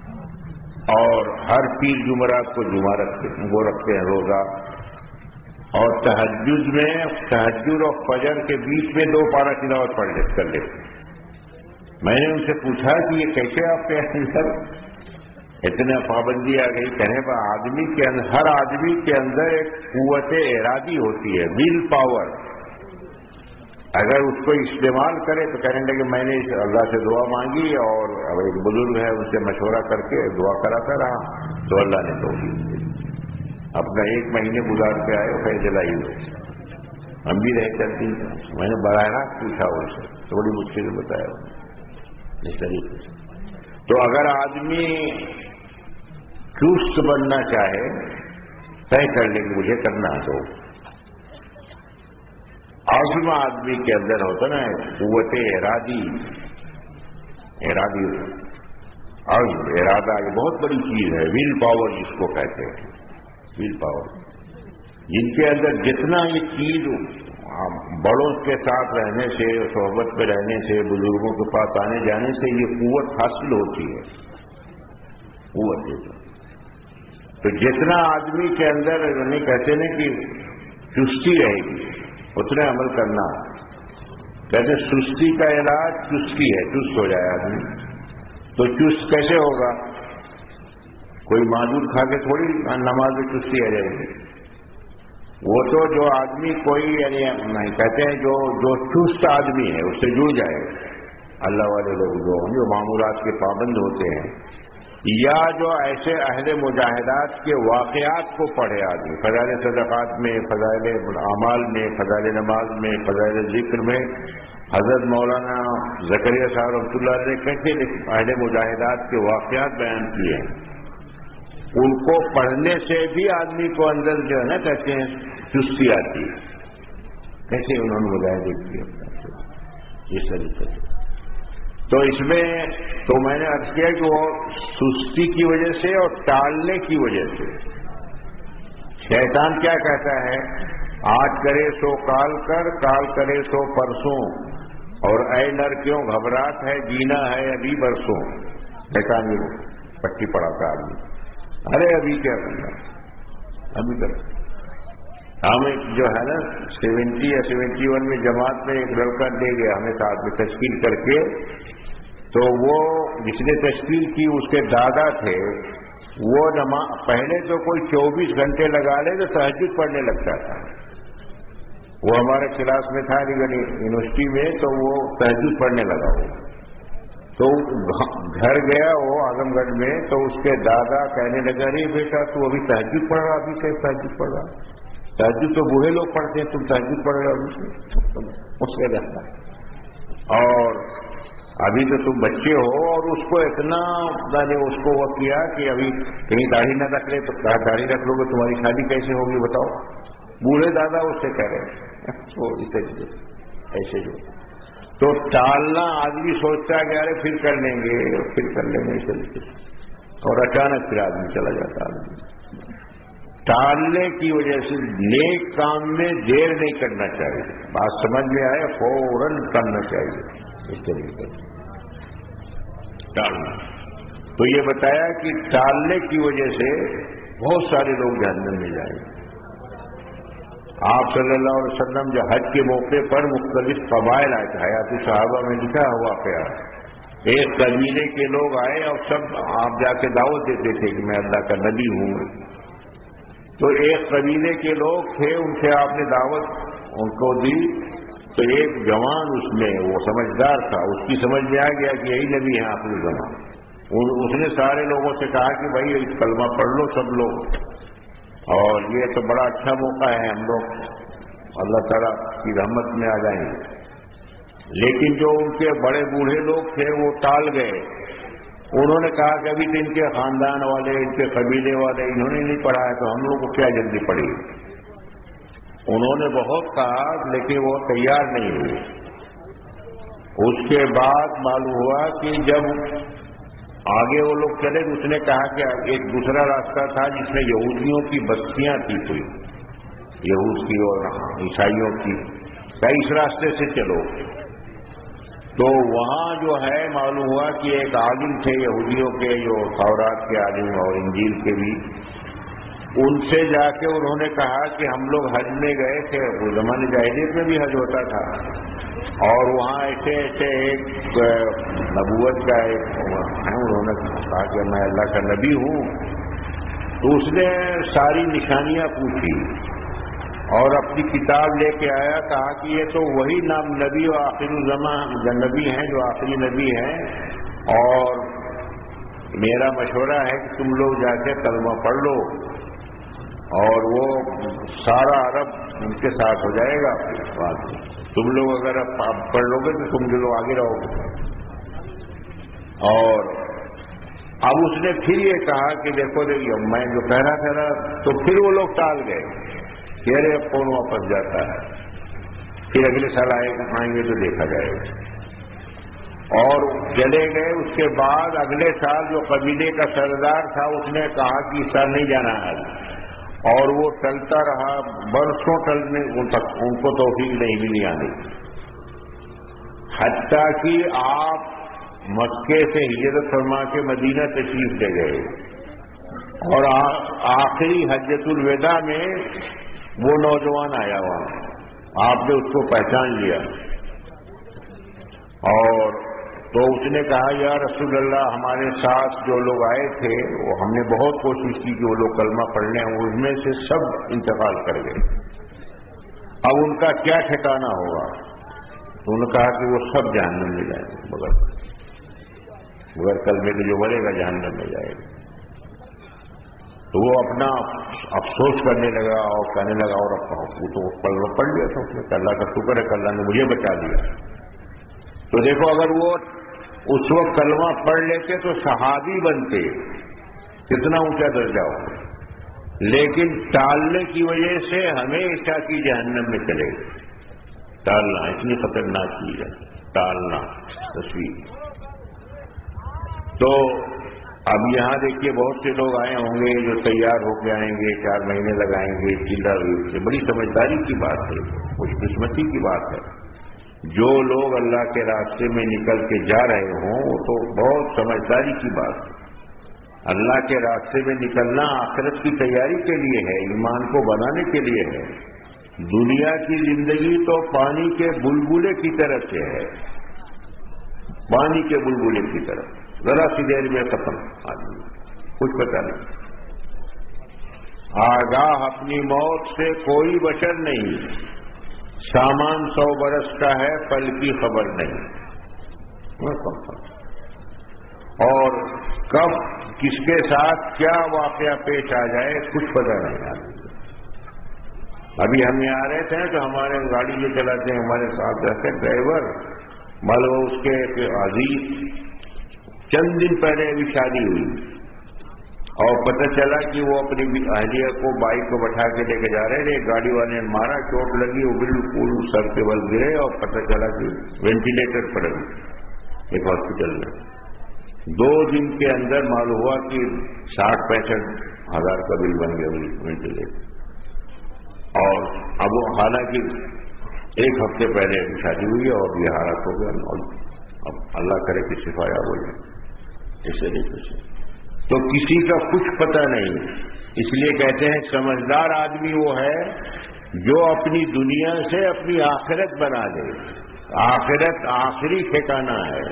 اور ہر پیر جمعرات کو جمعہ رکھتے ہیں، وہ رکھتے ہیں روزہ. اور تہجد میں تہجد اور فجر کے بیچ میں دو پارہ تلاوت پڑھ لے کر لے. میں نے ان سے پوچھا کہ یہ کیسے آپ کے اندر اتنا پابندی آ گئی؟ کہنے پر آدمی کے اندر ہر آدمی کے اندر ایک قوت ارادی ہوتی ہے، ول پاور. اگر اس کو استعمال کرے تو کہنے لگے میں نے اللہ سے دعا مانگی اور اب ایک بزرگ ہے ان سے مشورہ کر کے دعا کراتا رہا تو اللہ نے توفیق دی. اپنا ایک مہینے گزار کے آئے فیصلہ ہی ہوئے. ہم بھی رہے چلتی. میں نے براہ راست پوچھا ان سے تو بڑی مشکل سے بتایا اس طریقے سے. تو اگر آدمی چست بننا چاہے طے کر لے کہ مجھے کرنا تو عزم آدمی کے اندر ہوتا نا قوت ارادی ارادی عزم ارادہ یہ بہت بڑی چیز ہے. ول پاور جس کو کہتے ہیں، ول پاور. جن کے اندر جتنا یہ چیز بڑوں کے ساتھ رہنے سے، صحبت میں رہنے سے، بزرگوں کے پاس آنے جانے سے یہ قوت حاصل ہوتی ہے. قوت تو جتنا آدمی کے اندر نہیں کہتے نا کہ چستی رہے گی اتنا عمل کرنا. کہتے سستی کا علاج چستی ہے، چست ہو جائے آدمی. تو چست کیسے ہوگا؟ کوئی معذور کھا کے تھوڑی نماز میں چستی آ جائے گی. وہ تو جو آدمی کوئی یعنی نہیں کہتے ہیں جو جو چست آدمی ہے اس سے جڑ جائے. اللہ والے لوگ جو جو معمولات کے پابند ہوتے ہیں، یا جو ایسے اہل مجاہدات کے واقعات کو پڑھے آدمی، فضائل صدقات میں، فضائل اعمال میں، فضائل نماز میں، فضائل ذکر میں. حضرت مولانا زکریا صاحب رحمۃ اللہ علیہ نے کیسے اہل مجاہدات کے واقعات بیان کیے ہیں. ان کو پڑھنے سے بھی آدمی کو اندر جو ہے نا کہتے ہیں چستی آتی ہے. کیسے انہوں نے مجاہدے کیے اس طریقے سے. تو اس میں تو میں نے عرض کیا کہ وہ سستی کی وجہ سے اور ٹالنے کی وجہ سے. شیطان کیا کہتا ہے؟ آج کرے سو کال کر، کال کرے سو پرسوں، اور اے نر کیوں گھبراہٹ ہے، جینا ہے ابھی برسوں. شیطان یہ پٹی پڑاتا آدمی. ارے ابھی کیا کرنا، ابھی کر. ہم جو ہے نا سیونٹی یا سیونٹی ون میں جماعت میں ایک لڑکا دے گیا ہمیں ساتھ میں تشکیل کر کے. تو وہ جس نے تشکیل کی اس کے دادا تھے. وہ نماز پہلے تو کوئی چوبیس گھنٹے لگا لے تو تہجد پڑھنے لگتا تھا. وہ ہمارے کلاس میں تھا علی گڑھ یونیورسٹی میں، تو وہ تہجد پڑھنے لگا. وہ تو گھر گیا وہ اعظم گڑھ میں، تو اس کے دادا کہنے لگا ارے بیٹا تو ابھی تہجد پڑھ رہا، ابھی سے تہجد پڑھ رہا. تہجد تو بوڑھے لوگ پڑھتے ہیں، تم تہجد پڑھ رہے ہو ابھی سے. اس کے دادا اور ابھی تو تم بچے ہو. اور اس کو اتنا نے اس کو وہ کیا کہ ابھی کہیں داڑھی نہ رکھ لے تو داڑھی رکھ لو گے تمہاری شادی کیسے ہوگی بتاؤ. بوڑھے دادا اس سے کہہ رہے ہیں تو اسے ایسے جو تو ٹالنا آدمی سوچتا ہے کہ ارے پھر کر لیں گے پھر کر لیں گے اس طریقے سے، اور اچانک پھر آدمی چلا جاتا. آدمی ٹالنے کی وجہ سے نیک کام میں دیر نہیں کرنا چاہیے. بات سمجھ میں آئے فوراً کرنا چاہیے اس طریقے سے ٹالنا. تو یہ بتایا کہ ٹالنے کی وجہ سے بہت سارے لوگ جہنم میں جائیں گے. آپ صلی اللہ علیہ وسلم جو حج کے موقع پر مختلف قبائل آئے تھے، حیات صحابہ میں لکھا ہوا کیا ایک قبیلے کے لوگ آئے اور سب آپ جا کے دعوت دیتے تھے کہ میں اللہ کا نبی ہوں. تو ایک قبیلے کے لوگ تھے، ان سے آپ نے دعوت ان کو دی. تو ایک جوان اس میں وہ سمجھدار تھا، اس کی سمجھ میں آ گیا کہ یہی نبی ہے آپ کے زمان. اس نے سارے لوگوں سے کہا کہ بھائی اس کلمہ پڑھ لو سب لوگ، اور یہ تو بڑا اچھا موقع ہے، ہم لوگ اللہ تعالیٰ کی رحمت میں آ جائیں گے. لیکن جو ان کے بڑے بوڑھے لوگ تھے وہ ٹال گئے. انہوں نے کہا کہ ابھی تو ان کے خاندان والے، ان کے قبیلے والے انہوں نے نہیں پڑھا ہے تو ہم لوگ کو کیا جلدی پڑی. انہوں نے بہت کہا لیکن وہ تیار نہیں ہوئے. اس کے بعد معلوم ہوا کہ جب آگے وہ لوگ چلے تو اس نے کہا کہ ایک دوسرا راستہ تھا جس میں یہودیوں کی بستیاں تھی، کوئی یہود کی اور عیسائیوں کی، کیا اس راستے سے چلو. تو وہاں جو ہے معلوم ہوا کہ ایک عالم تھے یہودیوں کے جو تورات کے عالم اور انجیل کے بھی. ان سے جا کے انہوں نے کہا کہ ہم لوگ حج میں گئے تھے، وہ زمانے جاہلیت میں بھی حج ہوتا تھا، اور وہاں ایسے ایسے ایک نبوت کا ایک انہوں نے کہا کہ میں اللہ کا نبی ہوں، تو اس نے ساری نشانیاں پوچھی اور اپنی کتاب لے کے آیا، کہا کہ یہ تو وہی نام نبی و آخر الزمان نبی ہیں جو آخری نبی ہیں، اور میرا مشورہ ہے کہ تم لوگ جا کے کلمہ پڑھ لو اور وہ سارا عرب ان کے ساتھ ہو جائے گا، تم لوگ اگر اب پڑھ لو گے تو تم جو لوگ آگے رہو گے۔ اور اب اس نے پھر یہ کہا کہ دیکھو دیکھیے میں جو کہہ رہا تھا نا، تو پھر وہ لوگ ٹال گئے کہ ارے اب کون واپس جاتا ہے، پھر اگلے سال آئے گا آئیں گے تو دیکھا جائے گا، اور چلے گئے۔ اس کے بعد اگلے سال جو قبیلے کا سردار تھا اس نے کہا کہ اس سال نہیں جانا ہے، اور وہ ٹلتا رہا برسوں ٹلنے تک، ان کو توفیق نہیں ملی آنے، حتیٰ کہ آپ مکے سے ہجرت فرما کے مدینہ تشریف لے گئے، اور آخری حجۃ الوداع میں وہ نوجوان آیا وہاں، آپ نے اس کو پہچان لیا، اور تو اس نے کہا یا رسول اللہ ہمارے ساتھ جو لوگ آئے تھے وہ ہم نے بہت کوشش کی کہ وہ لوگ کلمہ پڑھ لیں، ان میں سے سب انتقال کر گئے، اب ان کا کیا ٹھکانہ ہوگا؟ تو انہوں نے کہا کہ وہ سب جہنم میں جائیں گے، مگر مگر کلمے کے جو مرے گا جہنم میں جائے گا۔ تو وہ اپنا افسوس کرنے لگا اور کہنے لگا، اور وہ تو کلمہ پڑھ لیا تھا اس نے، اللہ کا شکر ہے کہ اللہ نے مجھے بچا دیا۔ تو دیکھو اگر وہ اس وقت کلمہ پڑھ لیتے تو صحابی بنتے، کتنا اونچا درجہ ہو، لیکن ٹالنے کی وجہ سے ہمیشہ کی جہنم میں چلے گئے۔ ٹالنا اتنی خطرناک چیز ہے، ٹالنا تصویر۔ تو اب یہاں دیکھیے بہت سے لوگ آئے ہوں گے جو تیار ہو کے آئیں گے، چار مہینے لگائیں گے، چیلا سے بڑی سمجھداری کی بات ہے، خوش قسمتی کی بات ہے۔ جو لوگ اللہ کے راستے میں نکل کے جا رہے ہوں وہ تو بہت سمجھداری کی بات ہے۔ اللہ کے راستے میں نکلنا آخرت کی تیاری کے لیے ہے، ایمان کو بنانے کے لیے ہے۔ دنیا کی زندگی تو پانی کے بلبلے کی طرف سے ہے، پانی کے بلبلے کی طرف، ذرا سی دیر میں ختم، آدمی کچھ پتہ نہیں۔ آگاہ اپنی موت سے کوئی بشر نہیں، سامان سو برس کا ہے پل کی خبر نہیں، اور کب کس کے ساتھ کیا واقعہ پیش آ جائے کچھ پتہ نہیں۔ ابھی ہم یہاں آ رہے تھے تو ہمارے گاڑی جو چلاتے ہیں ہمارے ساتھ رہتے ڈرائیور، معلوم اس کے عزیز چند دن پہلے ابھی شادی ہوئی، اور پتہ چلا کہ وہ اپنی اہلیہ کو بائک کو بٹھا کے لے کے جا رہے تھے، گاڑی والے نے مارا، چوٹ لگی، وہ بالکل سر کے بل گرے، اور پتہ چلا کہ وینٹیلیٹر پر ایک ہاسپٹل میں۔ دو دن کے اندر معلوم ہوا کہ ساٹھ پینسٹھ ہزار کا بل بن گیا وینٹیلیٹر، اور اب وہ حالانکہ ایک ہفتے پہلے شادی ہوئی ہے اور یہ حالت ہو گیا، اور اب اللہ کرے کہ شفایا ہو جائے اس طریقے سے۔ تو کسی کا کچھ پتہ نہیں، اس لیے کہتے ہیں سمجھدار آدمی وہ ہے جو اپنی دنیا سے اپنی آخرت بنا لے۔ آخرت آخری ٹھکانہ ہے،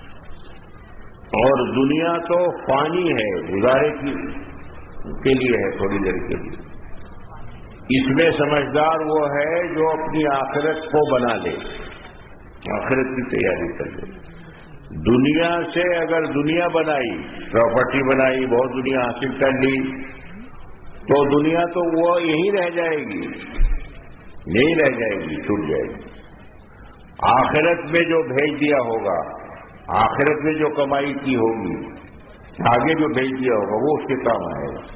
اور دنیا تو فانی ہے، گزارے کی کے لیے ہے، تھوڑی دیر کے لیے۔ اس میں سمجھدار وہ ہے جو اپنی آخرت کو بنا لے، آخرت کی تیاری کر لے۔ دنیا سے اگر دنیا بنائی، پراپرٹی بنائی، بہت دنیا حاصل کر لی، تو دنیا تو وہ یہیں رہ جائے گی، نہیں رہ جائے گی، چھوٹ جائے گی۔ آخرت میں جو بھیج دیا ہوگا، آخرت میں جو کمائی کی ہوگی، آگے جو بھیج دیا ہوگا وہ اس کے کام آئے گا۔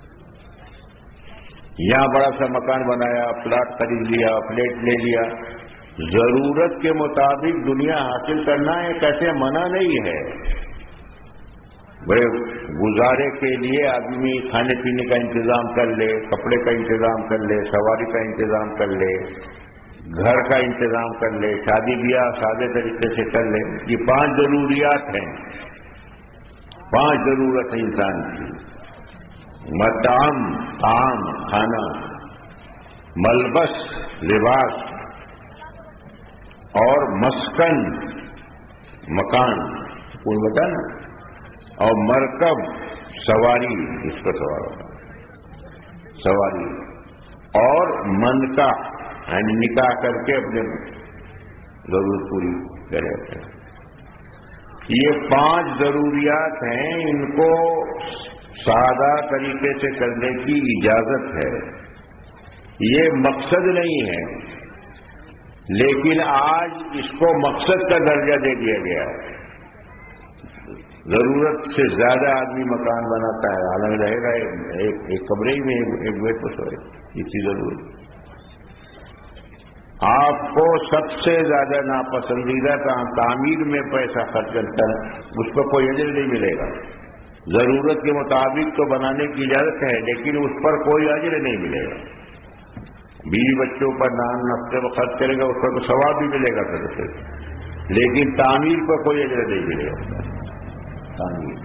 یہاں بڑا سا مکان بنایا، پلاٹ خرید لیا، فلیٹ لے لیا، ضرورت کے مطابق دنیا حاصل کرنا ایک ایسے منع نہیں ہے۔ بڑے گزارے کے لیے آدمی کھانے پینے کا انتظام کر لے، کپڑے کا انتظام کر لے، سواری کا انتظام کر لے، گھر کا انتظام کر لے، شادی بیاہ سادے طریقے سے کر لے، یہ پانچ ضروریات ہیں، پانچ ضرورت ہے انسان کی۔ مطعم طعام کھانا، ملبس لباس، اور مسکن مکان کوئی بتا نا، اور مرکب سواری، اس پر سوار ہوتا سواری، اور منکاح یعنی نکاح کر کے اپنے ضرورت پوری کرے ہیں۔ یہ پانچ ضروریات ہیں، ان کو سادہ طریقے سے کرنے کی اجازت ہے، یہ مقصد نہیں ہے، لیکن آج اس کو مقصد کا درجہ دے دیا گیا ہے۔ ضرورت سے زیادہ آدمی مکان بناتا ہے، حالانکہ رہے گا ایک ایک کمرے میں ایک بیڈ پر سوئے، اتنی ضرورت۔ آپ کو سب سے زیادہ ناپسندیدہ تعمیر میں پیسہ خرچ کرتا ہے، اس کو کوئی اجر نہیں ملے گا۔ ضرورت کے مطابق تو بنانے کی اجازت ہے، لیکن اس پر کوئی اجر نہیں ملے گا۔ بیوی بچوں پر نان نفتے پر خرچ کرے گا، اس پر تو ثواب بھی ملے گا پھر سے، لیکن تعمیر پر کوئی اجر نہیں ملے گا۔ تعمیر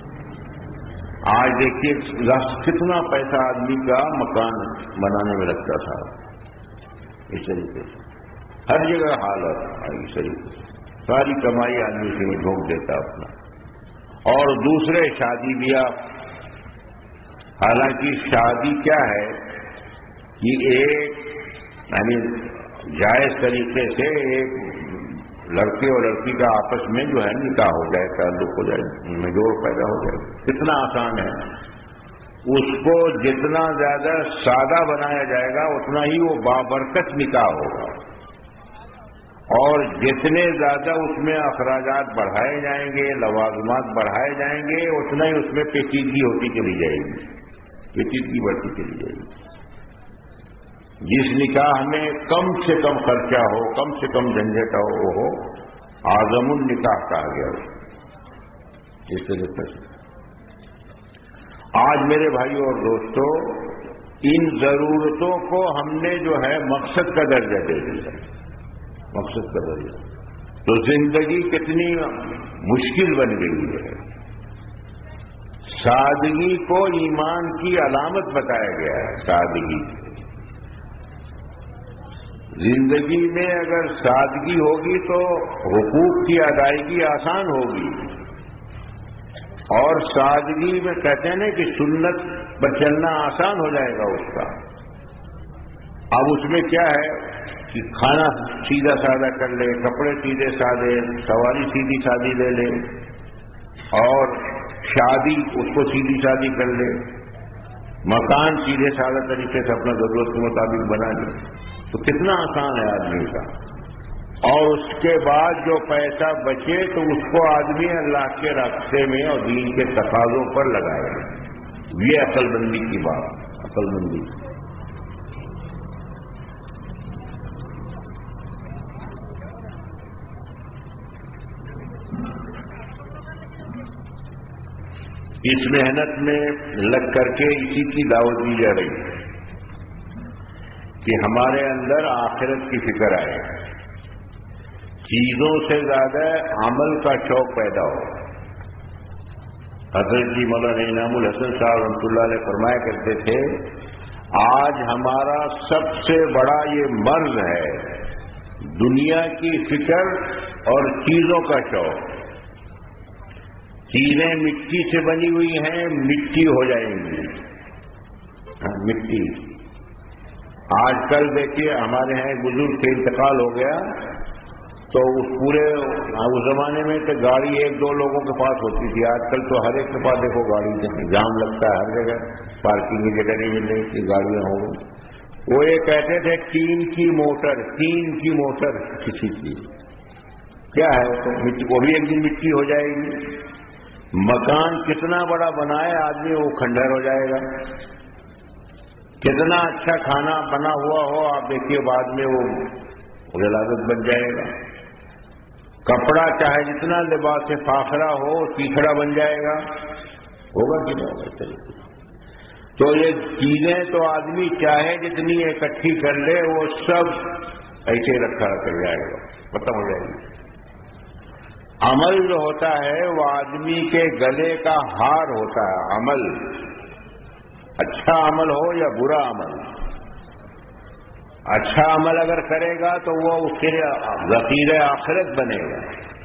آج دیکھیے کتنا پیسہ آدمی کا مکان بنانے میں لگتا تھا، اس طریقے سے ہر جگہ حالت اس طریقے سے ساری کمائی آدمی سے میں جھونک دیتا اپنا۔ اور دوسرے شادی بیاہ، حالانکہ شادی کیا ہے کہ ایک یعنی جائز طریقے سے ایک لڑکے اور لڑکی کا آپس میں جو ہے نکاح ہو جائے، تعلق ہو جائے، ان میں جوڑ پیدا ہو جائے، کتنا آسان ہے۔ اس کو جتنا زیادہ سادہ بنایا جائے گا اتنا ہی وہ بابرکت نکاح ہوگا، اور جتنے زیادہ اس میں اخراجات بڑھائے جائیں گے، لوازمات بڑھائے جائیں گے، اتنا ہی اس میں پیچیدگی ہوتی چلی جائے گی، پیچیدگی بڑھتی چلی جائے گی۔ جس نکاح میں کم سے کم خرچہ ہو، کم سے کم جھنجھٹ ہو، وہ ہو اعظم النکاح کہا گیا اس طریقے سے۔ آج میرے بھائیوں اور دوستوں، ان ضرورتوں کو ہم نے جو ہے مقصد کا درجہ دے دیا، مقصد کا درجہ، تو زندگی کتنی مشکل بن گئی ہے۔ سادگی کو ایمان کی علامت بتایا گیا ہے، سادگی زندگی میں اگر سادگی ہوگی تو حقوق کی ادائیگی آسان ہوگی، اور سادگی میں کہتے ہیں نا کہ سنت پر چلنا آسان ہو جائے گا اس کا۔ اب اس میں کیا ہے کہ کھانا سیدھا سادہ کر لے، کپڑے سیدھے سادے، سواری سیدھی سادی لے لے، اور شادی اس کو سیدھی سادی کر لے، مکان سیدھے سادہ طریقے سے اپنا ضرورت کے مطابق بنا لے، تو کتنا آسان ہے آدمی کا۔ اور اس کے بعد جو پیسہ بچے تو اس کو آدمی اللہ کے راستے میں اور دین کے تقاضوں پر لگائے، یہ عقل مندی کی بات، عقل مندی۔ اس محنت میں لگ کر کے اسی کی دعوت دی جا رہی ہے کہ ہمارے اندر آخرت کی فکر آئے، چیزوں سے زیادہ عمل کا شوق پیدا ہو۔ حضرت جی مولانا انعام الحسن صاحب رحمۃ اللہ علیہ فرمایا کرتے تھے، آج ہمارا سب سے بڑا یہ مرض ہے دنیا کی فکر اور چیزوں کا شوق۔ چیزیں مٹی سے بنی ہوئی ہیں، مٹی ہو جائیں گی، مٹی۔ آج کل دیکھیے ہمارے یہاں ایک بزرگ کے انتقال ہو گیا، تو اس پورے اس زمانے میں تو گاڑی ایک دو لوگوں کے پاس ہوتی تھی، آج کل تو ہر ایک کے پاس دیکھو گاڑی، جام لگتا ہے ہر جگہ، پارکنگ کی جگہ نہیں مل رہی، گاڑیاں ہو گئی۔ وہ یہ کہتے تھے ٹین کی موٹر، ٹین کی موٹر کسی کی کیا ہے، تو وہ بھی ایک دن مٹی ہو جائے گی۔ مکان کتنا بڑا بنائے آدمی وہ کھنڈر ہو جائے گا، کتنا اچھا کھانا بنا ہوا ہو آپ دیکھیے بعد میں وہ غلاظت بن جائے گا۔ کپڑا چاہے جتنا لباس فاخرہ ہو چیکھڑا بن جائے گا، ہوگا کہ نہیں ہوگا چلیے۔ تو یہ چیزیں تو آدمی چاہے جتنی اکٹھی کر لے وہ سب ایسے رکھا کر جائے گا، ختم ہو جائے گی۔ عمل جو ہوتا ہے وہ آدمی کے گلے کا ہار ہوتا ہے، عمل اچھا عمل ہو یا برا عمل. اچھا عمل اگر کرے گا تو وہ اس کے لیے ذخیرہ آخرت بنے گا.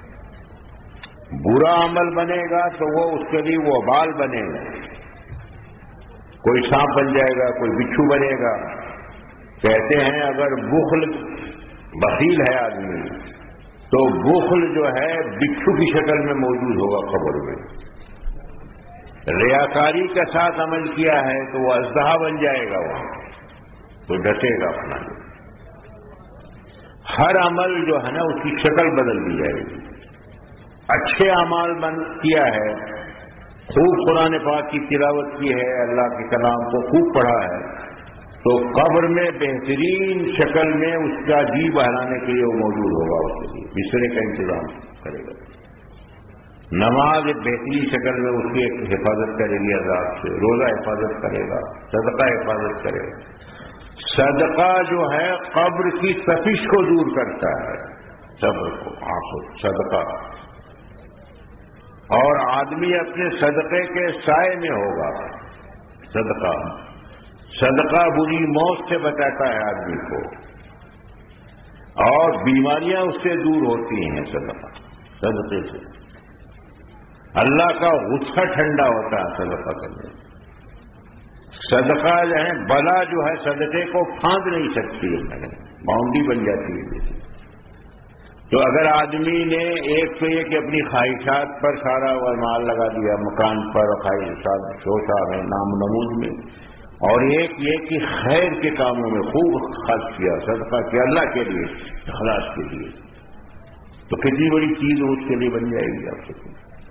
برا عمل بنے گا تو وہ اس کے لیے وبال بنے گا. کوئی سانپ بن جائے گا, کوئی بچھو بنے گا. کہتے ہیں اگر بخل بخیل ہے آدمی تو بخل جو ہے بچھو کی شکل میں موجود ہوگا قبر میں. ریاکاری کے ساتھ عمل کیا ہے تو وہ اژدہا بن جائے گا, وہاں تو ڈٹے گا اپنا. ہر عمل جو ہے نا اس کی شکل بدل دی جائے گی. اچھے اعمال بن کیا ہے, خوب قرآن پاک کی تلاوت کی ہے, اللہ کے کلام کو خوب پڑھا ہے, تو قبر میں بہترین شکل میں اس کا جی بہلانے کے لیے وہ موجود ہوگا. اس کے لیے بسترے کا انتظام کرے گا. نماز ایک بہترین شکل میں اس کی حفاظت کرے گی عذاب سے. روزہ حفاظت کرے گا, صدقہ حفاظت کرے گا. صدقہ جو ہے قبر کی تپش کو دور کرتا ہے, صبر کو, آنسو صدقہ. اور آدمی اپنے صدقے کے سائے میں ہوگا. صدقہ صدقہ بری موت سے بچاتا ہے آدمی کو, اور بیماریاں اس سے دور ہوتی ہیں. صدقہ صدقے سے اللہ کا غصہ ٹھنڈا ہوتا ہے صدقہ کرنے. صدقہ جو ہے بلا جو ہے صدقے کو پھاند نہیں سکتی ہے, باؤنڈری بن جاتی ہے. تو اگر آدمی نے ایک تو یہ کہ اپنی خواہشات پر سارا مال لگا دیا, مکان پر خواہشات سوچا ہے نام نمود میں, اور ایک یہ کہ خیر کے کاموں میں خوب خرچ کیا, صدقہ کیا اللہ کے لیے, اخلاص کے لیے, تو کتنی بڑی چیز اس کے لیے بن جائے گی آپ سے,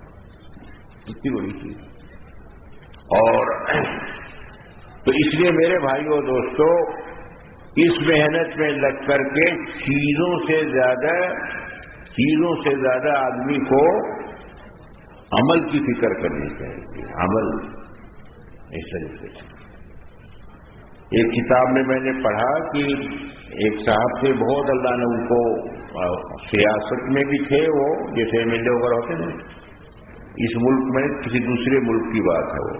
کتنی بڑی چیز. اور تو اس لیے میرے بھائیوں دوستوں, اس محنت میں لگ کر کے چیزوں سے زیادہ چیزوں سے زیادہ آدمی کو عمل کی فکر کرنی چاہیے. عمل اس طریقے سے. ایک کتاب میں میں نے پڑھا کہ ایک صاحب سے بہت اللہ نے ان کو, سیاست میں بھی تھے وہ, جیسے ایم ایل اے وغیرہ ہوتے ہیں اس ملک میں, کسی دوسرے ملک کی بات ہے وہ,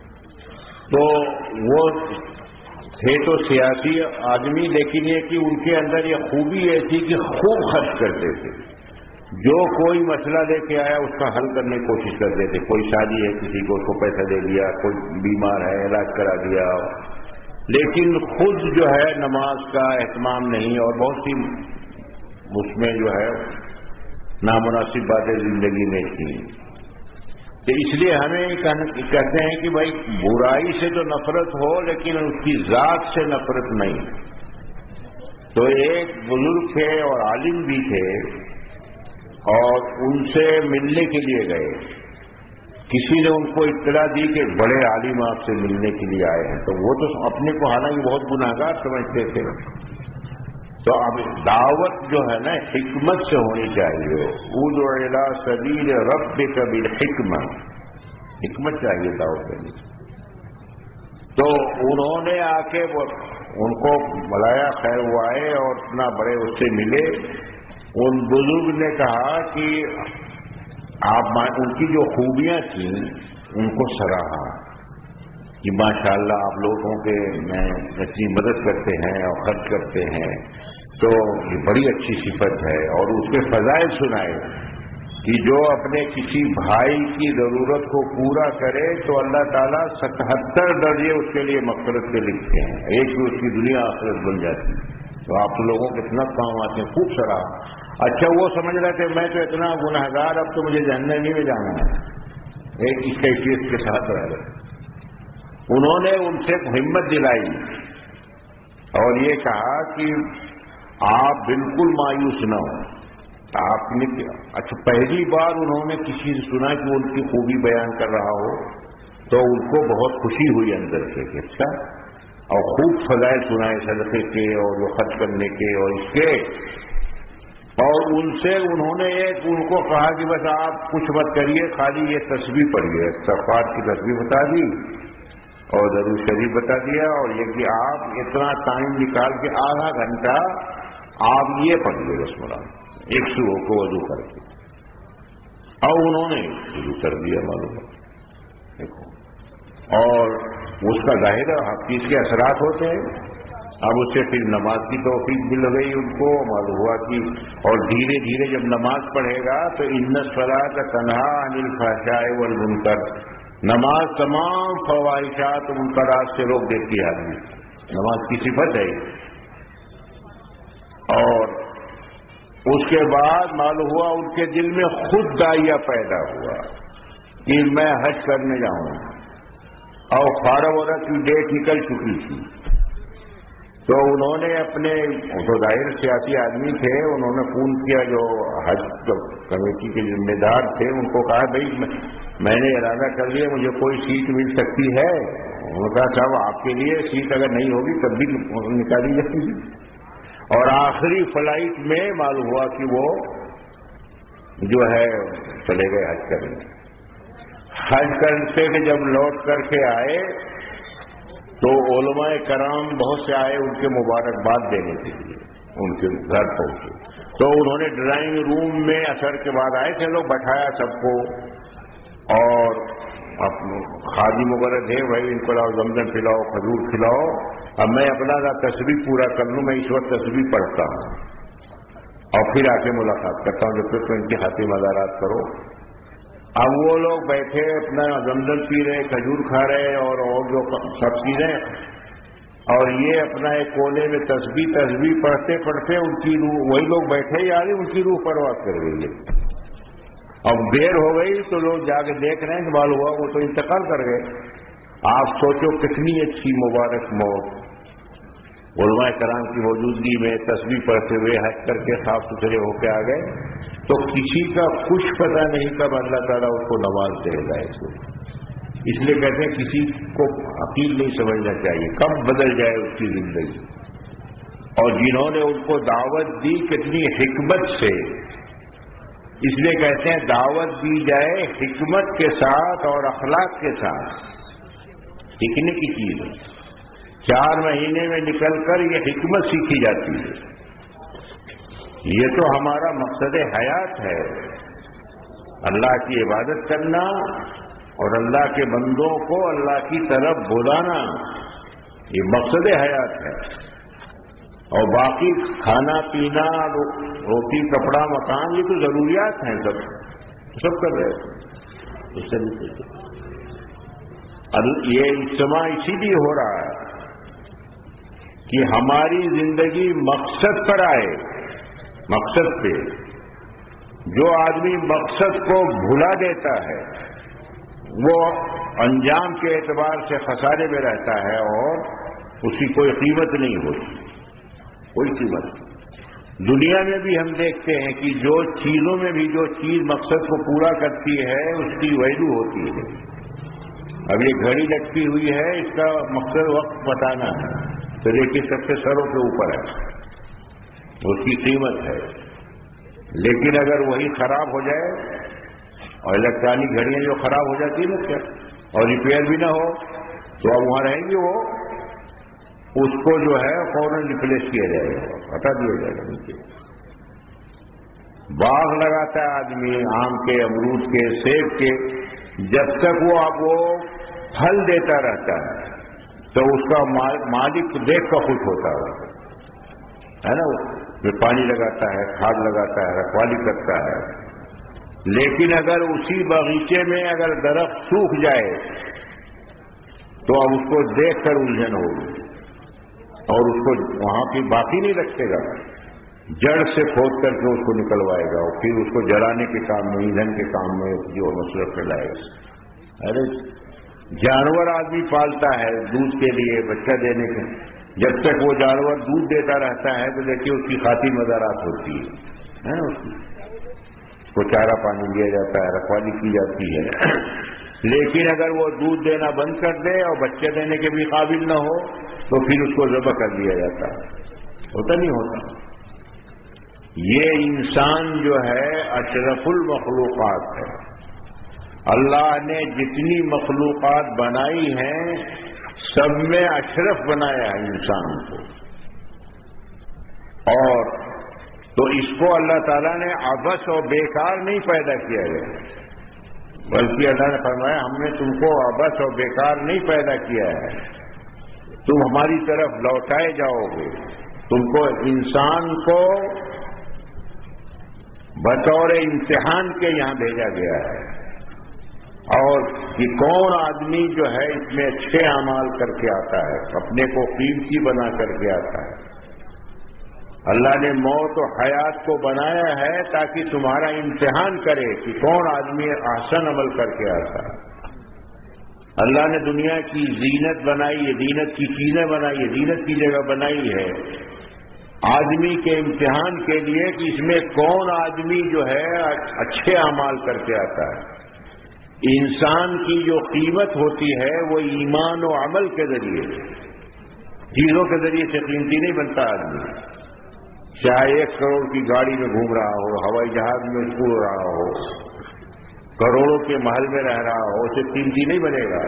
تو وہ تھے تو سیاسی آدمی, لیکن یہ کہ ان کے اندر یہ خوبی ایسی کہ خوب خرچ کرتے تھے. جو کوئی مسئلہ لے کے آیا اس کا حل کرنے کی کوشش کرتے تھے. کوئی شادی ہے کسی کو, اس کو پیسہ دے دیا, کوئی بیمار ہے علاج کرا دیا, لیکن خود جو ہے نماز کا اہتمام نہیں, اور بہت سی اس میں جو ہے نامناسب باتیں زندگی میں تھیں. تو اس لیے ہمیں کہتے ہیں کہ بھائی برائی سے تو نفرت ہو, لیکن اس کی ذات سے نفرت نہیں. تو ایک بزرگ تھے اور عالم بھی تھے, اور ان سے ملنے کے لیے گئے. کسی نے ان کو اطلاع دی کہ بڑے عالم آپ سے ملنے کے لیے آئے ہیں. تو وہ تو اپنے کو حالانکہ بہت گناہگار سمجھتے تھے. تو اب دعوت جو ہے نا حکمت سے ہونی چاہیے. ادع الی سبیل ربک بالحکمہ, حکمت چاہیے دعوت کرنے. تو انہوں نے آ کے ان کو بلایا, خیر وہ آئے اور اتنا بڑے اس سے ملے. ان بزرگ نے کہا کہ آپ ان کی جو خوبیاں تھیں ان کو سراہا کہ ماشاءاللہ آپ لوگوں کے میں اتنی مدد کرتے ہیں اور خرچ کرتے ہیں, تو یہ بڑی اچھی صفت ہے. اور اس کے فضائل سنائے کہ جو اپنے کسی بھائی کی ضرورت کو پورا کرے تو اللہ تعالیٰ ستہتر درجے اس کے لیے مغفرت کے لکھتے ہیں, ایک بھی اس کی دنیا آخرت بن جاتی ہے. تو آپ لوگوں کے اتنا کام آتے ہیں, خوب سراہا. اچھا وہ سمجھ رہے تھے میں تو اتنا گنہگار, اب تو مجھے جہنم ہی میں جانا ہے, ایک اس کیفیت کے ساتھ رہ رہے. انہوں نے ان سے ہمت دلائی اور یہ کہا کہ آپ بالکل مایوس نہ ہوں. آپ نے اچھا پہلی بار انہوں نے کسی سے سنا کہ ان کی خوبی بیان کر رہا ہو تو ان کو بہت خوشی ہوئی اندر سے کہ اچھا, اور خوب فضائل سنائے صدقے کے اور جو خرچ کرنے کے اور اس کے. اور ان سے انہوں نے ایک ان کو کہا کہ بس آپ کچھ مت کریے, خالی یہ تسبیح پڑھیے, استغفار کی تسبیح بتا دی اور درود شریف بتا دیا, اور یہ کہ آپ اتنا ٹائم نکال کے آدھا گھنٹہ آپ یہ پڑھیے بسم اللہ ایک سو کو وضو کر کے. اور انہوں نے وضو کر دیا معلوم دیکھو, اور اس کا ظاہر حقیقت کے اثرات ہوتے ہیں. اب اس سے پھر نماز کی توفیق مل گئی ان کو، معلوم ہوا کہ اور دھیرے دھیرے جب نماز پڑھے گا تو ان الصلاۃ تنہا عن الفحشاء والمنکر، نماز تمام فواحشات و منکرات سے روک دیتی ہے آدمی. نماز کی صفت ہے. اور اس کے بعد معلوم ہوا ان کے دل میں خود داعیہ پیدا ہوا کہ میں حج کرنے جاؤں، اور فارغ عورت کی ڈیٹ نکل چکی تھی. تو انہوں نے اپنے تو ظاہر سیاسی آدمی تھے، انہوں نے فون کیا جو حج کمیٹی کے ذمہ دار تھے، ان کو کہا بھائی میں نے ارادہ کر لیا، مجھے کوئی سیٹ مل سکتی ہے؟ انہوں نے کہا صاحب آپ کے لیے سیٹ اگر نہیں ہوگی تب بھی نکالی جائے گی. اور آخری فلائٹ میں معلوم ہوا کہ وہ جو ہے چلے گئے حج کرنے. حج کرتے کہ جب لوٹ کر کے آئے تو علماء کرام بہت سے آئے ان کے مبارکباد دینے کے لیے، ان کے گھر پہنچے. تو انہوں نے ڈرائنگ روم میں اثر کے بعد آئے تھے لوگ، بٹھایا سب کو، اور خادم وغیرہ تھے، بھائی ان کو لاؤ زمزم پلاؤ، کھجور کھلاؤ. اب میں اپنا تصویر پورا کر لوں، میں اس وقت تصویر پڑھتا ہوں اور پھر آ کے ملاقات کرتا ہوں، جب تک تو ان کی خاطر مزارات کرو. اب وہ لوگ بیٹھے اپنا زمزم پی رہے، کھجور کھا رہے، اور اور جو سب چیزیں، اور یہ اپنا ایک کونے میں تسبیح تسبیح پڑھتے پڑھتے ان کی روح، وہی لوگ بیٹھے ہی آ رہے، ان کی روح پرواز کر گئی ہے. اب دیر ہو گئی تو لوگ جا کے دیکھ رہے ہیں کہ معلوم ہوا وہ تو انتقال کر گئے. آپ سوچو کتنی اچھی مبارک موت. علماء کرام کی موجودگی میں تسبیح پڑھتے ہوئے حج کر کے صاف ستھرے ہو کے آ گئے. تو کسی کا کچھ پتہ نہیں کب اللہ تعالیٰ اس کو نواز دے گا. اس کو اس لیے کہتے ہیں کسی کو عقیل نہیں سمجھنا چاہیے کب بدل جائے اس کی زندگی. اور جنہوں نے ان کو دعوت دی کتنی حکمت سے، اس لیے کہتے ہیں دعوت دی جائے حکمت کے ساتھ اور اخلاق کے ساتھ. سیکھنے کی چیز ہے، چار مہینے میں نکل کر یہ حکمت سیکھی جاتی ہے. یہ تو ہمارا مقصد حیات ہے، اللہ کی عبادت کرنا اور اللہ کے بندوں کو اللہ کی طرف بلانا، یہ مقصد حیات ہے. اور باقی کھانا پینا، روٹی کپڑا مکان، یہ تو ضروریات ہیں، سب سب کر رہے ہیں. اس طریقے سے یہ اجتماع اسی لیے ہو رہا ہے کہ ہماری زندگی مقصد پر آئے. مقصد پہ جو آدمی مقصد کو بھلا دیتا ہے وہ انجام کے اعتبار سے خسارے میں رہتا ہے اور اس کی کوئی قیمت نہیں ہوتی، کوئی قیمت. دنیا میں بھی ہم دیکھتے ہیں کہ جو چیزوں میں بھی جو چیز مقصد کو پورا کرتی ہے اس کی ویلو ہوتی ہے. اب یہ گھڑی لٹکی ہوئی ہے، اس کا مقصد وقت بتانا ہے، تو دیکھیے سب سے سروں کے اوپر ہے، اس کی قیمت ہے. لیکن اگر وہی خراب ہو جائے، اور الیکٹرانک گھڑیاں جو خراب ہو جاتی ہیں نا کیا، اور ریپیئر بھی نہ ہو، تو اب وہاں رہیں گی، وہ اس کو جو ہے فوراً ریپلیس کیا جائے گا، ہٹا دیا جائے گا. نیچے باغ لگاتا ہے آدمی آم کے، امرود کے، سیب کے، جب تک وہ اب وہ پھل دیتا رہتا ہے تو اس کا مالک دیکھ کر خوش ہوتا ہے نا. وہ پانی لگاتا ہے، کھاد لگاتا ہے، رکھوالی کرتا ہے. لیکن اگر اسی باغیچے میں اگر درخت سوکھ جائے تو اب اس کو دیکھ کر الجھن ہوگی اور اس کو وہاں کی باقی نہیں رکھے گا، جڑ سے کھود کر کے اس کو نکلوائے گا اور پھر اس کو جلانے کے کام میں، ایندھن کے کام میں جو مصرف کرائے گا. ارے جانور آدمی پالتا ہے دودھ کے لیے، بچہ دینے کے، جب تک وہ جانور دودھ دیتا رہتا ہے تو دیکھیے اس کی خاطر مزارات ہوتی ہے، اس کی اس کو چارہ پانی دیا جاتا ہے، رکھوالی کی جاتی ہے. لیکن اگر وہ دودھ دینا بند کر دے اور بچے دینے کے بھی قابل نہ ہو تو پھر اس کو ذبح کر دیا جاتا ہے. ہوتا نہیں ہوتا. یہ انسان جو ہے اشرف المخلوقات ہے. اللہ نے جتنی مخلوقات بنائی ہیں سب میں اشرف بنایا ہے انسان کو. اور تو اس کو اللہ تعالیٰ نے عبث اور بیکار نہیں پیدا کیا گیا. بلکہ اللہ نے فرمایا ہم نے تم کو عبث اور بیکار نہیں پیدا کیا ہے، تم ہماری طرف لوٹائے جاؤ گے، تم کو انسان کو بطور امتحان کے یہاں بھیجا گیا ہے، اور کہ کون آدمی جو ہے اس میں اچھے اعمال کر کے آتا ہے، اپنے کو قیمتی بنا کر کے آتا ہے۔ اللہ نے موت و حیات کو بنایا ہے تاکہ تمہارا امتحان کرے کہ کون آدمی احسن عمل کر کے آتا ہے۔ اللہ نے دنیا کی زینت بنائی ہے، زینت کی چیزیں بنائی ہے، زینت کی جگہ بنائی ہے آدمی کے امتحان کے لیے کہ اس میں کون آدمی جو ہے اچھے اعمال کر کے آتا ہے۔ انسان کی جو قیمت ہوتی ہے وہ ایمان و عمل کے ذریعے، چیزوں کے ذریعے سے قیمتی نہیں بنتا آدمی، چاہے ایک کروڑ کی گاڑی میں گھوم رہا ہو، ہوائی جہاز میں اڑ رہا ہو، کروڑوں کے محل میں رہ رہا ہو، اسے قیمتی نہیں بنے گا،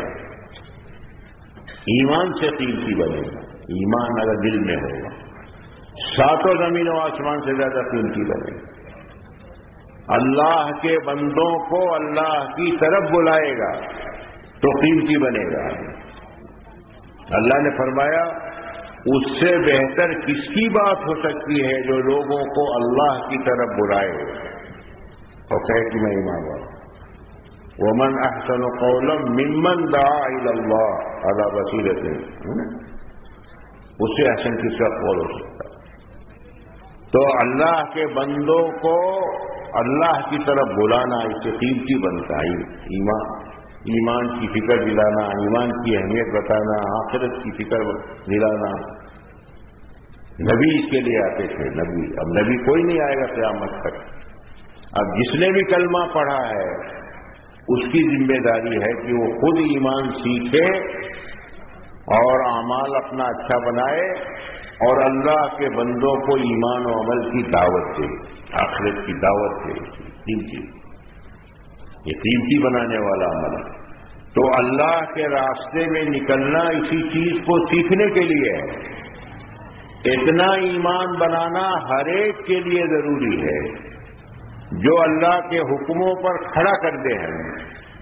ایمان سے قیمتی بنے گا۔ ایمان اگر دل میں ہوگا ساتوں زمین و آسمان سے زیادہ قیمتی بنے گا۔ اللہ کے بندوں کو اللہ کی طرف بلائے گا تو قیمتی بنے گا۔ اللہ نے فرمایا اس سے بہتر کس کی بات ہو سکتی ہے جو لوگوں کو اللہ کی طرف بلائے اور کہے کہ میں ایمان والوں۔ ومن احسن قولا ممن دعا الی اللہ علی بصیرۃ، اس سے احسن کس کا قول ہو سکتا ہے؟ تو اللہ کے بندوں کو اللہ کی طرف بلانا اس سے قیمتی بنتا ہے۔ ایمان ایمان کی فکر دلانا، ایمان کی اہمیت بتانا، آخرت کی فکر دلانا۔ نبی اس کے لیے آتے تھے، نبی اب نبی کوئی نہیں آئے گا قیامت تک۔ اب جس نے بھی کلمہ پڑھا ہے اس کی ذمہ داری ہے کہ وہ خود ایمان سیکھے اور اعمال اپنا اچھا بنائے اور اللہ کے بندوں کو ایمان و عمل کی دعوت دے، آخرت کی دعوت دے۔ قیمتی، یہ قیمتی بنانے والا عمل ہے۔ تو اللہ کے راستے میں نکلنا اسی چیز کو سیکھنے کے لیے ہے۔ اتنا ایمان بنانا ہر ایک کے لیے ضروری ہے جو اللہ کے حکموں پر کھڑا کر دے ہمیں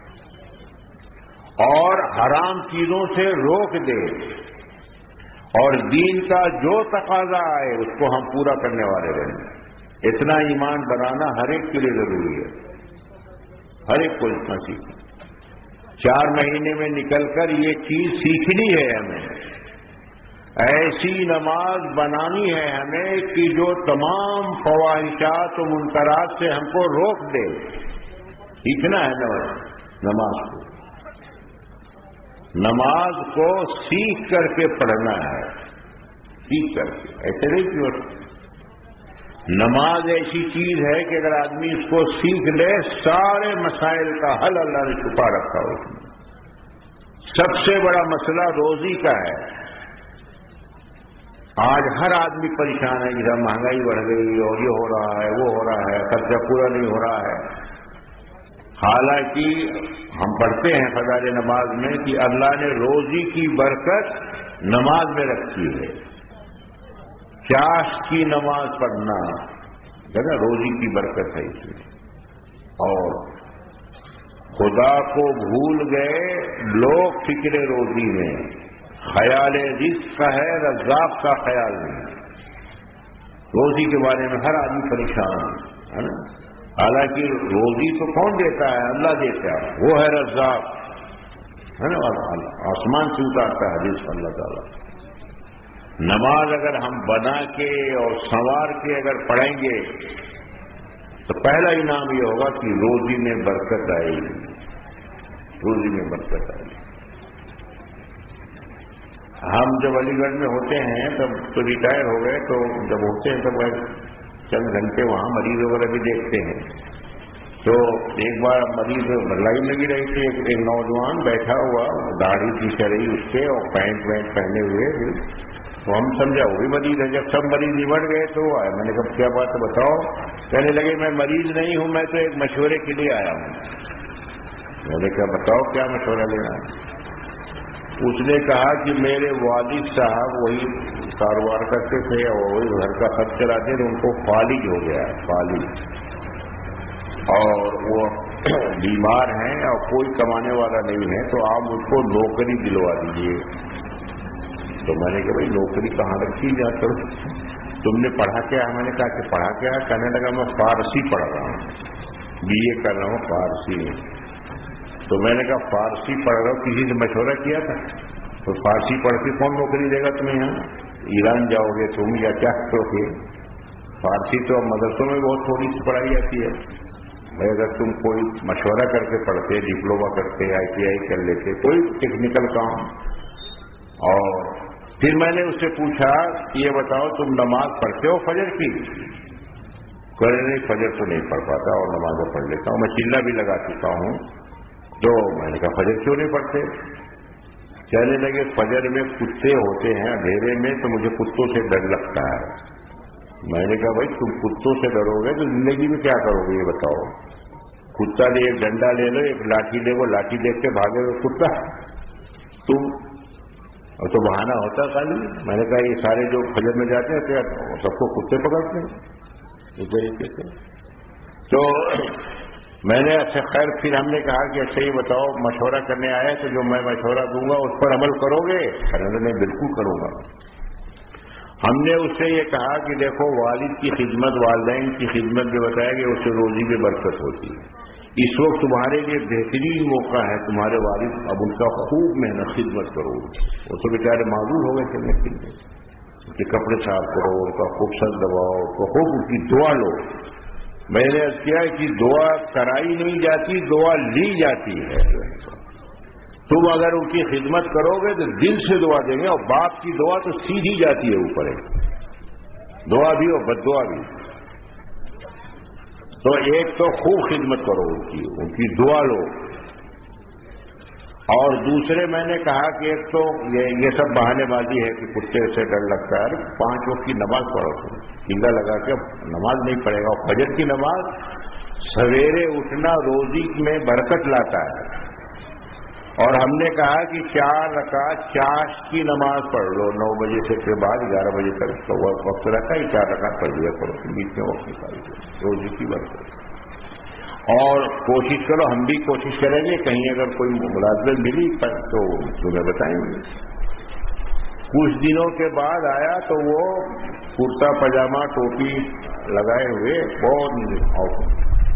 اور حرام چیزوں سے روک دے، اور دین کا جو تقاضا آئے اس کو ہم پورا کرنے والے رہیں۔ اتنا ایمان بنانا ہر ایک کے لیے ضروری ہے، ہر ایک کو اتنا سیکھنا۔ چار مہینے میں نکل کر یہ چیز سیکھنی ہے ہمیں، ایسی نماز بنانی ہے ہمیں کہ جو تمام فواہشات و منکرات سے ہم کو روک دے۔ سیکھنا ہے نماز نماز کو نماز کو سیکھ کر کے پڑھنا ہے، سیکھ کر کے، ایسے نہیں کہ نماز ایسی چیز ہے کہ اگر آدمی اس کو سیکھ لے سارے مسائل کا حل اللہ نے چھپا رکھا ہو۔ سب سے بڑا مسئلہ روزی کا ہے۔ آج ہر آدمی پریشان ہے کہ مہنگائی بڑھ گئی اور یہ ہو رہا ہے وہ ہو رہا ہے، خرچہ پورا نہیں ہو رہا ہے۔ حالانکہ ہم پڑھتے ہیں فضائل نماز میں کہ اللہ نے روزی کی برکت نماز میں رکھی ہے۔ چاش کی نماز پڑھنا ہے نا، روزی کی برکت ہے اس میں۔ اور خدا کو بھول گئے لوگ فکر روزی میں، خیال رزق کا ہے، رزاق کا خیال نہیں۔ روزی کے بارے میں ہر آدمی پریشان ہے نا۔ حالانکہ روزی تو کون دیتا ہے؟ اللہ دیتا ہے، وہ ہے رزاق، ہے نا، آسمان سے اتارتا ہے رزق اللہ تعالیٰ۔ نماز اگر ہم بنا کے اور سنوار کے اگر پڑھیں گے تو پہلا انعام یہ ہوگا کہ روزی میں برکت آئے گی، روزی میں برکت آئے گی۔ ہم جب علی گڑھ میں ہوتے ہیں تب تو ریٹائر ہو گئے، تو جب ہوتے ہیں تب چند گھنٹے وہاں مریض وغیرہ بھی دیکھتے ہیں۔ تو ایک بار مریض لائن لگی رہی تھی، ایک نوجوان بیٹھا ہوا، داڑھی پیچھے رہی اس کے اور پینٹ وینٹ پہنے ہوئے، تو ہم سمجھا وہ بھی مریض ہے۔ جب سب مریض نمٹ گئے تو آئے، میں نے کہا کیا بات ہے بتاؤ؟ کہنے لگے میں مریض نہیں ہوں، میں تو ایک مشورے کے لیے آیا ہوں۔ میں نے کہا بتاؤ کیا مشورہ لینا ہے؟ اس نے کہا کہ میرے والد صاحب وہی کاروبار کرتے تھے اور وہی گھر کا خرچ چلاتے تھے، ان کو فالج ہو گیا ہے، فالج، اور وہ बीमार हैं और कोई कमाने वाला नहीं है, तो आप मुझको नौकरी दिलवा दीजिए। तो मैंने कहा भाई नौकरी कहाँ रखी जा करो, तुमने पढ़ा क्या है? मैंने कहा कि पढ़ा क्या है? कहने लगा मैं फारसी पढ़ रहा हूँ, बीए कर रहा हूँ फारसी में। तो मैंने कहा फारसी पढ़ रहा हूँ, किसी से मशवरा किया था? तो फारसी पढ़ के कौन नौकरी देगा तुम्हें? यहाँ ईरान जाओगे तुम या क्या करोगे? फारसी तो अब मदरसों में बहुत थोड़ी सी पढ़ाई जाती है भाई। अगर तुम कोई मशवरा करके पढ़ते, डिप्लोमा करते, आईटीआई कर लेते, कोई टेक्निकल काम। और फिर मैंने उससे पूछा ये बताओ तुम नमाज पढ़ते हो फजर की? कहने नहीं फजर तो नहीं पढ़ पाता और नमाज पढ़ लेता हूँ, मैं चिल्ला भी लगा चुका हूँ। तो मैंने कहा फजर क्यों नहीं पढ़ते? कहने लगे फजर में कुत्ते होते हैं अंधेरे में, तो मुझे कुत्तों से डर लगता है। मैंने कहा भाई तुम कुत्तों से डरोगे तो जिंदगी में क्या करोगे ये बताओ? कुत्ता ले, एक डंडा ले लो, एक लाठी ले लो, लाठी देख के भागेगा कुत्ता तुम, और तो बहाना होता खाली। मैंने कहा ये सारे जो फजर में जाते हैं क्या सबको कुत्ते पकड़ते हैं इस तरीके से? तो मैंने अच्छा खैर फिर हमने कहा कि अच्छा ये बताओ मशवरा करने आया तो जो मैं मशवरा दूंगा उस पर अमल करोगे? कहने मैं बिल्कुल करूंगा। हमने उससे ये कहा कि देखो वालिद की खिदमत, वालिदैन की खिदमत जो बताया कि उससे रोजी में बरकत होती है। इस वक्त तुम्हारे लिए बेहतरीन मौका है, तुम्हारे वालिद, अब उनका खूब मेहनत खिदमत करो। वो तो बेचारे माजूर हो गए चलने के लिए, उनके कपड़े साफ करो, उनका खूब सर दबाओ, तो खूब उनकी दुआ लो। मैंने अर्ज किया कि दुआ कराई नहीं जाती, दुआ ली जाती है। तुम अगर उनकी खिदमत करोगे तो दिल से दुआ देंगे, और बाप की दुआ तो सीधी जाती है ऊपर, दुआ भी और बद्दुआ भी। तो एक तो खूब खिदमत करो उनकी, उनकी दुआ लो। और दूसरे मैंने कहा कि एक तो ये, ये सब बहानेबाजी है कि कुत्ते से डर लगता है। पांच वक्त की नमाज पढ़ो, तुम चिल्ला लगा के नमाज नहीं पढ़ेगा। और फजर की नमाज सवेरे उठना रोजी में बरकत लाता है। और हमने कहा कि चार रकात चाश की नमाज पढ़ लो, नौ बजे से के बाद ग्यारह बजे तक तो वक्त रहता है, चार रकात पढ़ लिया करो, बीच में वक्त निकाल दो, रोजी की बरकत। और कोशिश करो, हम भी कोशिश करेंगे, कहीं अगर कोई मुलाजमत मिली तो तुम्हें बताएंगे। कुछ दिनों के बाद आया तो वो कुर्ता पजामा टोपी लगाए हुए बहुत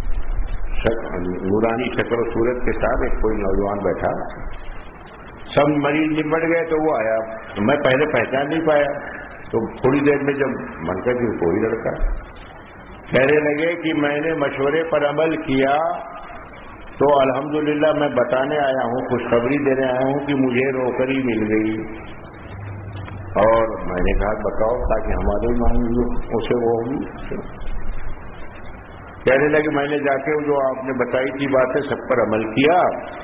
नूरानी शक्ल सूरत के साथ एक कोई नौजवान बैठा। सब मरीज निपट गए तो वो आया, मैं पहले पहचान नहीं पाया। तो थोड़ी देर में जब मन का कि कोई लड़का, कहने लगे कि मैंने मशवरे पर अमल किया तो अल्हम्दुलिल्लाह मैं बताने आया हूँ, खुशखबरी देने आया हूँ कि मुझे नौकरी मिल गई। और मैंने कहा बताओ ताकि हमारे मान उसे वो होगी। कहने लगे मैंने जाके जो आपने बताई थी बातें सब पर अमल किया,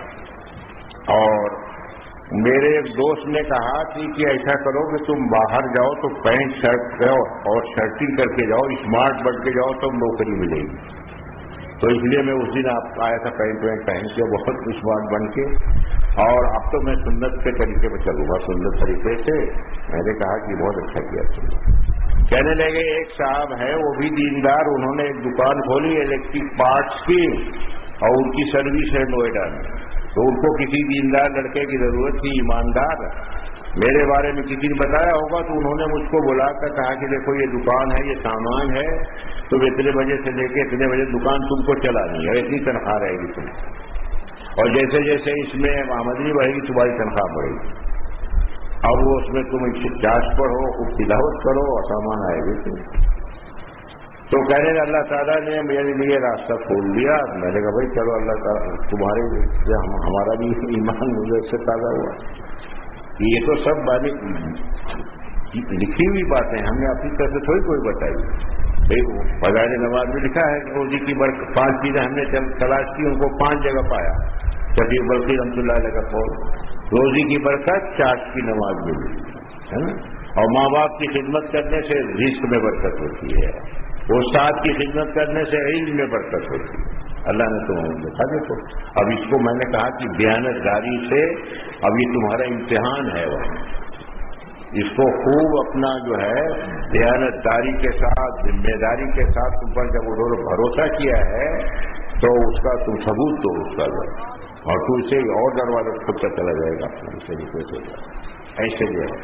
और मेरे एक दोस्त ने कहा थी कि ऐसा करो कि तुम बाहर जाओ तो पैंट शर्ट करो और शर्टिंग करके जाओ, स्मार्ट बन के जाओ तब नौकरी मिलेगी। तो इसलिए मैं उस दिन आप आया था पैंट वैंट पहन के बहुत स्मार्ट बन के, और अब तो मैं सुन्नत के तरीके पर चलूंगा, सुन्नत तरीके से। मैंने कहा कि बहुत अच्छा किया तुमने। कहने लगे एक साहब है वो भी दीनदार, उन्होंने एक दुकान खोली इलेक्ट्रिक पार्ट्स की और उनकी सर्विस है नोएडा में। तो उनको किसी दीनदार लड़के की जरूरत थी, ईमानदार। मेरे बारे में किसी ने बताया होगा तो उन्होंने मुझको बुलाकर कहा कि देखो ये दुकान है, ये सामान है, तो इतने बजे से लेके इतने बजे दुकान तुमको चलानी है, इतनी तनख्वाह रहेगी तुम, और जैसे जैसे इसमें आमदनी बढ़ेगी तुम्हारी तनख्वाह बढ़ेगी। अब वो उसमें तुम चार्ज पढ़ो, खूब तिलावत करो और सामान आएगी तुम। तो कहने लगे अल्लाह ताला ने मेरे लिए रास्ता खोल दिया। मैंने कहा भाई चलो अल्लाह ताला तुम्हारे हम, हमारा भी ईमान मुझे इससे ताज़ा हुआ। ये तो सब बातें लिखी हुई बातें, हमने अपनी तरफ से थोड़ी कोई बताई। फजाइल नमाज में लिखा है कि रोजी की बरकत, पांच चीजें हमने तलाश की, उनको पांच जगह पाया। शफीक बल्कि रहमतुल्लाह अलैह का कौल, रोजी की बरकत चाश की नमाज में मिली है ना, और माँ बाप की खिदमत करने से रिस्क में बरकत होती है, उस्ताद की खिदमत करने से इल्म में बरकत होती है। अल्लाह ने तुम्हें देखा। देखो अब इसको मैंने कहा कि दयानतदारी से, अब ये तुम्हारा इम्तिहान है, वह इसको खूब अपना जो है दयानतदारी के साथ, जिम्मेदारी के साथ तुम पर जब उन्होंने भरोसा किया है تو اس کا تم ثبوت دو اس کا ذرا، اور تو اسے اور دروازہ کھلتا چلا جائے گا اس طریقے سے. ایسے جو ہے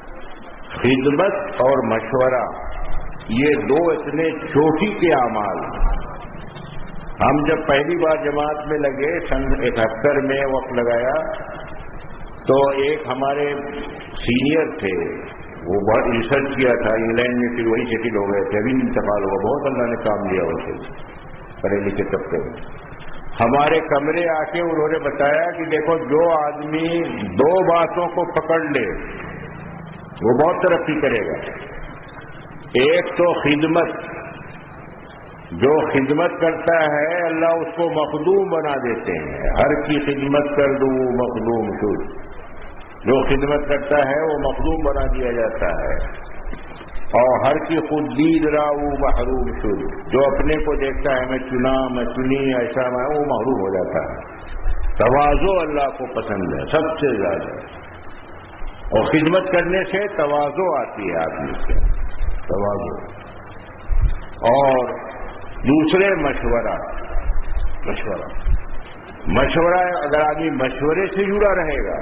خدمت اور مشورہ یہ دو اتنے چوٹی کے اعمال. ہم جب پہلی بار جماعت میں لگے سن اکہتر میں وقت لگایا تو ایک ہمارے سینئر تھے، وہ بہت ریسرچ کیا تھا انگلینڈ میں، پھر وہی سیٹل ہو گئے تھے، ابھی انتقال ہوا. بہت اللہ نے کام دیا اسے پڑھے لکھے طبقے میں. ہمارے کمرے آ کے انہوں نے بتایا کہ دیکھو جو آدمی دو باتوں کو پکڑ لے وہ بہت ترقی کرے گا. ایک تو خدمت، جو خدمت کرتا ہے اللہ اس کو مخدوم بنا دیتے ہیں. ہر کی خدمت کر دوں مخدوم شد، جو خدمت کرتا ہے وہ مخدوم بنا دیا جاتا ہے. اور ہر کی خود دید راؤ محروم شد، جو اپنے کو دیکھتا ہے میں چنا میں چنی ایسا میں، وہ محروم ہو جاتا ہے. تواضع اللہ کو پسند ہے سب سے زیادہ، اور خدمت کرنے سے تواضع آتی ہے آدمی سے، تواضع. اور دوسرے مشورہ، مشورہ مشورہ اگر آدمی مشورے سے جڑا رہے گا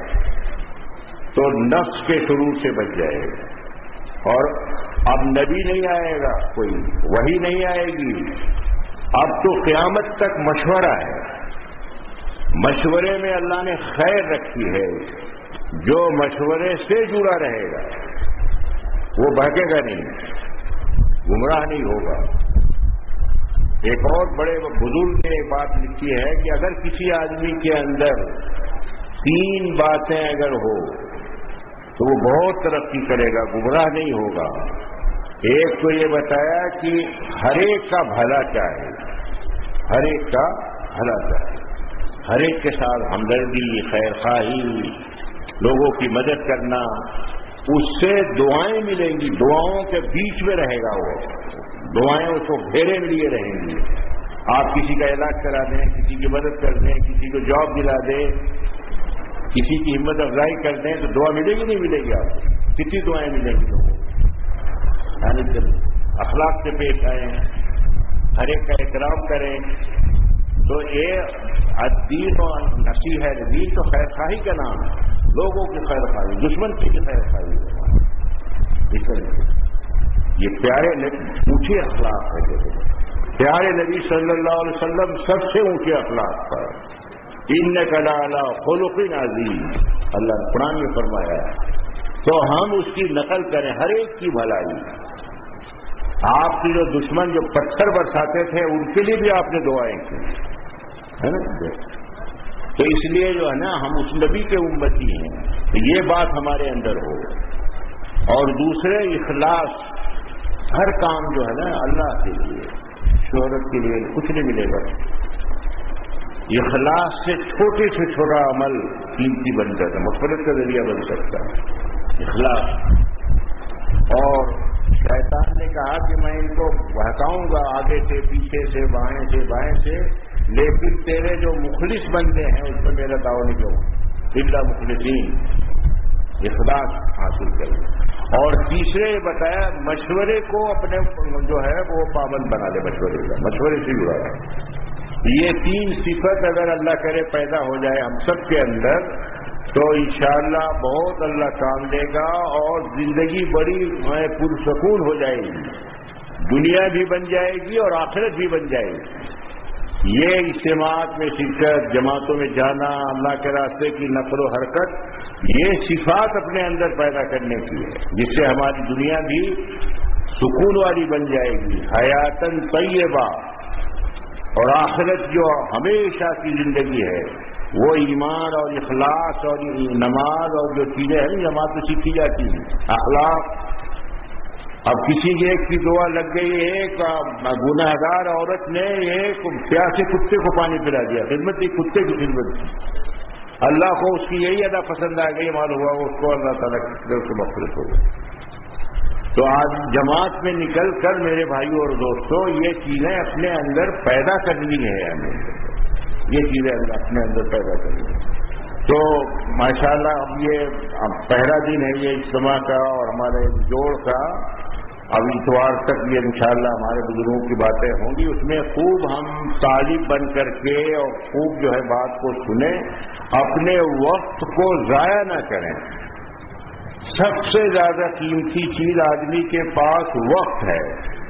تو نفس کے شرور سے بچ جائے گا. اور اب نبی نہیں آئے گا، کوئی وحی نہیں آئے گی، اب تو قیامت تک مشورہ ہے. مشورے میں اللہ نے خیر رکھی ہے. جو مشورے سے جڑا رہے گا وہ بہکے گا نہیں، گمراہ نہیں ہوگا. ایک اور بڑے بزرگ نے ایک بات لکھی ہے کہ اگر کسی آدمی کے اندر تین باتیں اگر ہو تو وہ بہت ترقی کرے گا، گمراہ نہیں ہوگا. ایک تو یہ بتایا کہ ہر ایک کا بھلا چاہے، ہر ایک کا بھلا چاہے، ہر ایک کے ساتھ ہمدردی، خیر خواہی، لوگوں کی مدد کرنا. اس سے دعائیں ملیں گی، دعاؤں کے بیچ میں رہے گا وہ، دعائیں اس کو گھیرے میں لیے رہیں گی. آپ کسی کا علاج کرا دیں، کسی کی مدد کر دیں، کسی کو جاب دلا دیں، کسی کی ہمت افزائی کر دیں تو دعا ملے گی نہیں ملے گی؟ آپ کو کتنی دعائیں ملیں گی لوگوں کو. یعنی جب اخلاق سے پیش آئیں، ہر ایک کا احترام کریں، تو یہ دین و نصیحت، دین تو خیر خواہی کا نام ہے، لوگوں کی خیر خواہی، دشمن کی بھی خیر خواہی ہے. اس طرح یہ پیارے اونچے اخلاق ہے. پیارے نبی صلی اللہ علیہ وسلم سب سے اونچے اخلاق پر، انک لعلی خلق عظیم، اللہ نے قرآن میں فرمایا ہے. تو ہم اس کی نقل کریں، ہر ایک کی بھلائی. آپ کے جو دشمن جو پتھر برساتے تھے ان کے لیے بھی آپ نے دعائیں کی ہے نا. تو اس لیے جو ہے نا ہم اس نبی کے امتی ہیں، تو یہ بات ہمارے اندر ہو. اور دوسرے اخلاص، ہر کام جو ہے نا اللہ کے لیے، شہرت کے لیے کچھ نہیں ملے گا. اخلاص سے چھوٹے سے چھوٹا عمل قیمتی بن جاتا ہے، مغفرت کا ذریعہ بن سکتا ہے اخلاص. اور شیطان نے کہا کہ میں ان کو بہکاؤں گا آگے سے، پیچھے سے، بائیں سے، بائیں سے، لیکن تیرے جو مخلص بندے ہیں اس پہ میرا دعویٰ نہیں کروں، الا مخلصین، اخلاص حاصل کریں. اور تیسرے بتایا مشورے کو اپنے جو ہے وہ پابند بنا لے، مشورے کا، مشورے سے جڑا ہے. یہ تین صفت اگر اللہ کرے پیدا ہو جائے ہم سب کے اندر تو انشاءاللہ بہت اللہ کام دے گا اور زندگی بڑی پرسکون ہو جائے گی، دنیا بھی بن جائے گی اور آخرت بھی بن جائے گی. یہ اجتماعات میں شرکت، جماعتوں میں جانا، اللہ کے راستے کی نقل و حرکت، یہ صفات اپنے اندر پیدا کرنے کی ہے جس سے ہماری دنیا بھی سکون والی بن جائے گی، حیاتن طیبہ. اور آخرت جو ہمیشہ کی زندگی ہے وہ ایمان اور اخلاص اور نماز اور جو چیزیں ہیں جماعت تو سیکھی جاتی ہیں. اخلاق، اب کسی ایک کی دعا لگ گئی، ایک گناہ گار عورت نے ایک پیاسے کتے کو پانی پلا دیا، خدمت کی، کتے کی خدمت کی، اللہ کو اس کی یہی ادا پسند آ گئی، معلوم ہوا اس کو اللہ تعالیٰ کی مغفرت ہو گئی. تو آج جماعت میں نکل کر میرے بھائیوں اور دوستوں یہ چیزیں اپنے اندر پیدا کرنی ہے، ہمیں یہ چیزیں اپنے اندر پیدا کرنی ہے. تو ماشاءاللہ اب یہ اب پہلا دن ہے یہ اجتماع کا اور ہمارے جوڑ کا، اب اتوار تک یہ انشاءاللہ ہمارے بزرگوں کی باتیں ہوں گی، اس میں خوب ہم طالب بن کر کے اور خوب جو ہے بات کو سنیں، اپنے وقت کو ضائع نہ کریں۔ سب سے زیادہ قیمتی چیز آدمی کے پاس وقت ہے،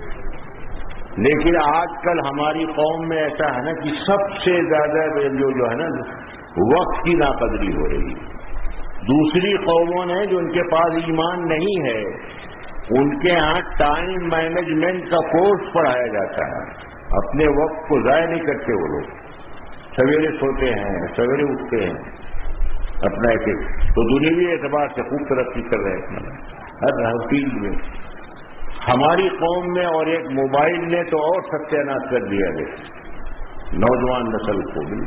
لیکن آج کل ہماری قوم میں ایسا ہے نا کہ سب سے زیادہ جو جو ہے نا وقت کی ناقدری ہو رہی ہے۔ دوسری قوموں نے جو ان کے پاس ایمان نہیں ہے، ان کے ہاں ٹائم مینجمنٹ کا کورس پڑھایا جاتا ہے، اپنے وقت کو ضائع نہیں کرتے وہ لوگ، سویرے سوتے ہیں سویرے اٹھتے ہیں اپنا ایک ایک تو دنیوی اعتبار سے خوب ترقی کر رہے ہیں ہر فیلڈ میں۔ ہماری قوم میں اور ایک موبائل نے تو اور ستیاناش کر دیا ہے نوجوان نسل کو بھی،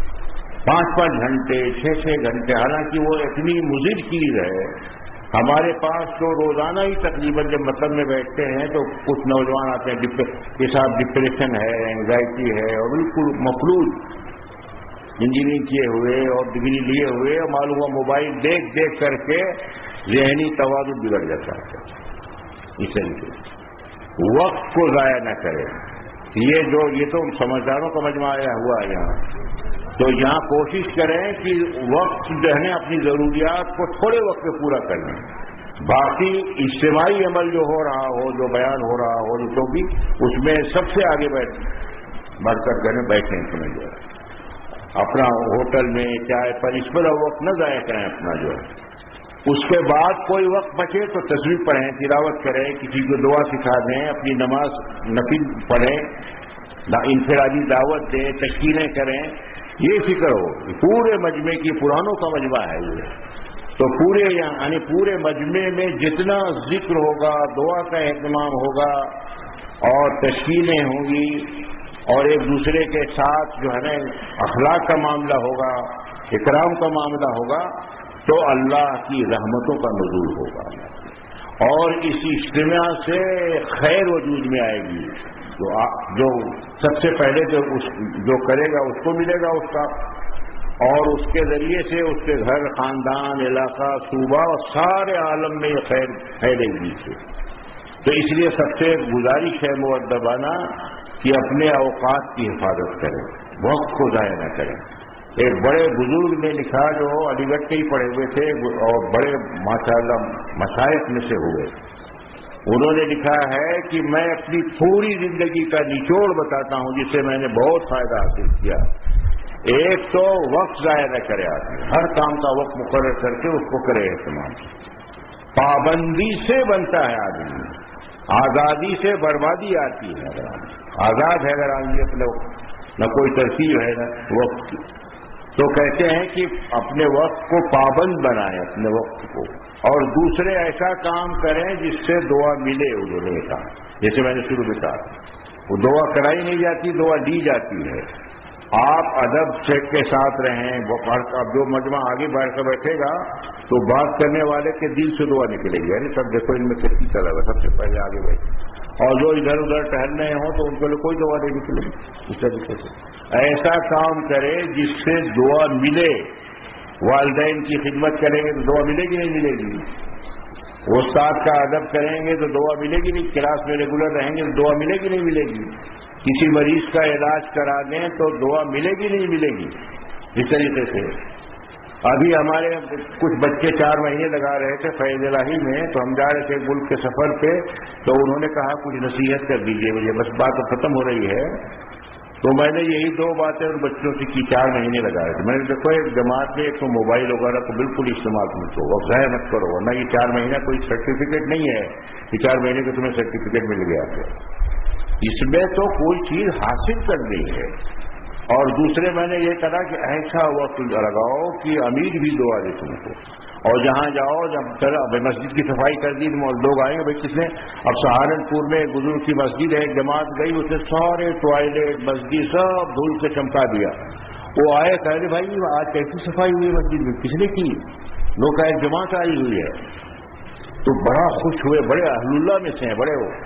پانچ پانچ گھنٹے چھ چھ گھنٹے، حالانکہ وہ اتنی مضر چیز ہے۔ ہمارے پاس تو روزانہ ہی تقریباً جب مطلب میں بیٹھتے ہیں تو کچھ نوجوان آتے ہیں کہ صاحب ڈپریشن ہے، اینگزائٹی ہے، اور بالکل مفلوج انجینئرنگ کیے ہوئے اور ڈگری لیے ہوئے، اور معلوم ہوا موبائل دیکھ دیکھ کر کے ذہنی توازن بگڑ جاتا ہے۔ اس طریقے وقت کو ضائع نہ کرے، یہ جو یہ تو سمجھداروں کا مجمع آیا ہوا ہے یہاں، تو یہاں کوشش کریں کہ وقت جو ہے اپنی ضروریات کو تھوڑے وقت میں پورا کر لیں، باقی اجتماعی عمل جو ہو رہا ہو، جو بیان ہو رہا ہو، جو بھی اس میں سب سے آگے بیٹھ بڑھ کر گھر میں بیٹھیں، سمجھ جائے اپنا ہوٹل میں چائے پر اس پر وقت نہ ضائع کریں اپنا جو ہے۔ اس کے بعد کوئی وقت بچے تو تصویر پڑھیں، تلاوت کریں، کسی کو دعا سکھا دیں، اپنی نماز نفل پڑھیں، انفرادی دعوت دیں، تشکیلیں کریں، یہ فکر ہو۔ پورے مجمع کی پرانوں کا مجمع ہے یہ، تو پورے یعنی پورے مجمع میں جتنا ذکر ہوگا، دعا کا اہتمام ہوگا اور تشکیلیں ہوں گی اور ایک دوسرے کے ساتھ جو ہے نا اخلاق کا معاملہ ہوگا، اکرام کا معاملہ ہوگا، تو اللہ کی رحمتوں کا نزول ہوگا اور اس اجتماع سے خیر وجود میں آئے گی۔ جو جو سب سے پہلے جو اس جو کرے گا اس کو ملے گا اس کا، اور اس کے ذریعے سے اس کے گھر، خاندان، علاقہ، صوبہ اور سارے عالم میں یہ خیر پھیلے گی۔ تو اس لیے سب سے گزارش ہے مؤدبانہ کہ اپنے اوقات کی حفاظت کریں، وقت کو ضائع نہ کریں۔ ایک بڑے بزرگ نے لکھا جو علی گڑھ کے ہی پڑھے ہوئے تھے اور بڑے ماشاءاللہ مشائخ میں سے ہوئے، انہوں نے لکھا ہے کہ میں اپنی پوری زندگی کا نچوڑ بتاتا ہوں جس سے میں نے بہت فائدہ حاصل کیا۔ ایک تو وقت ضائع نہ کرے آدمی، ہر کام کا وقت مقرر کر کے اس کو کرے اہتمام۔ پابندی سے بنتا ہے آدمی، آزادی سے بربادی آتی ہے۔ اگر آزاد ہے اگر آدمی اپنے نہ کوئی ترتیب ہے نہ وقت کی، تو کہتے ہیں کہ اپنے وقت کو پابند بنائیں، اپنے وقت کو، اور دوسرے ایسا کام کریں جس سے دعا ملے۔ انہوں نے کہا جیسے میں نے شروع میں کہا، وہ دعا کرائی نہیں جاتی، دعا دی جاتی ہے۔ آپ ادب سے کے ساتھ رہیں، اب جو مجمع آگے بیٹھ کر بیٹھے گا تو بات کرنے والے کے دل سے دعا نکلے گی، یعنی سب دیکھو ان میں کتنی طرح ہے، سب سے پہلے آگے بیٹھے، اور جو ادھر ادھر ٹہل رہے ہوں تو ان کے لیے کوئی دعا نہیں نکلے گی۔ اس طریقے سے ایسا کام کرے جس سے دعا ملے۔ والدین کی خدمت کریں گے تو دعا ملے گی نہیں ملے گی، استاد کا ادب کریں گے تو دعا ملے گی نہیں، کلاس میں ریگولر رہیں گے تو دعا ملے گی نہیں ملے گی، کسی مریض کا علاج کرا دیں تو دعا ملے گی نہیں ملے گی۔ اس طریقے سے ابھی ہمارے کچھ بچے چار مہینے لگا رہے تھے فیض الہی میں، تو ہم جا رہے تھے ملک کے سفر پہ، تو انہوں نے کہا کچھ نصیحت کر دیجیے مجھے، بس بات ختم ہو رہی ہے۔ تو میں نے یہی دو باتیں ان بچوں سے کی، چار مہینے لگا رہے تھے۔ میں نے دیکھو ایک جماعت میں ایک تو موبائل وغیرہ کو بالکل استعمال مت کرو، اور ضائع مت کرو، ورنہ یہ چار مہینہ کوئی سرٹیفکیٹ نہیں ہے کہ چار مہینے کا تمہیں سرٹیفکیٹ مل گیا ہے، اس میں تو کوئی چیز حاصل کرنی ہے۔ اور دوسرے میں نے یہ کہا کہ ایسا وقت لگاؤ کہ امیر بھی دعا دے تم کو، اور جہاں جاؤ جب چلا مسجد کی صفائی کر دی، لوگ آئیں گے بھائی کس نے، اب سہارنپور میں ایک بزرگ کی مسجد ہے، ایک جماعت گئی، اس نے سارے ٹوائلٹ مسجد سب دھول سے چمکا دیا۔ وہ آئے کہہ رہے بھائی آج کیسی صفائی ہوئی مسجد میں، کس نے کی؟ لوگ کا ایک جماعت آئی ہوئی ہے، تو بڑا خوش ہوئے، بڑے اہل اللہ میں سے ہیں، بڑے وہ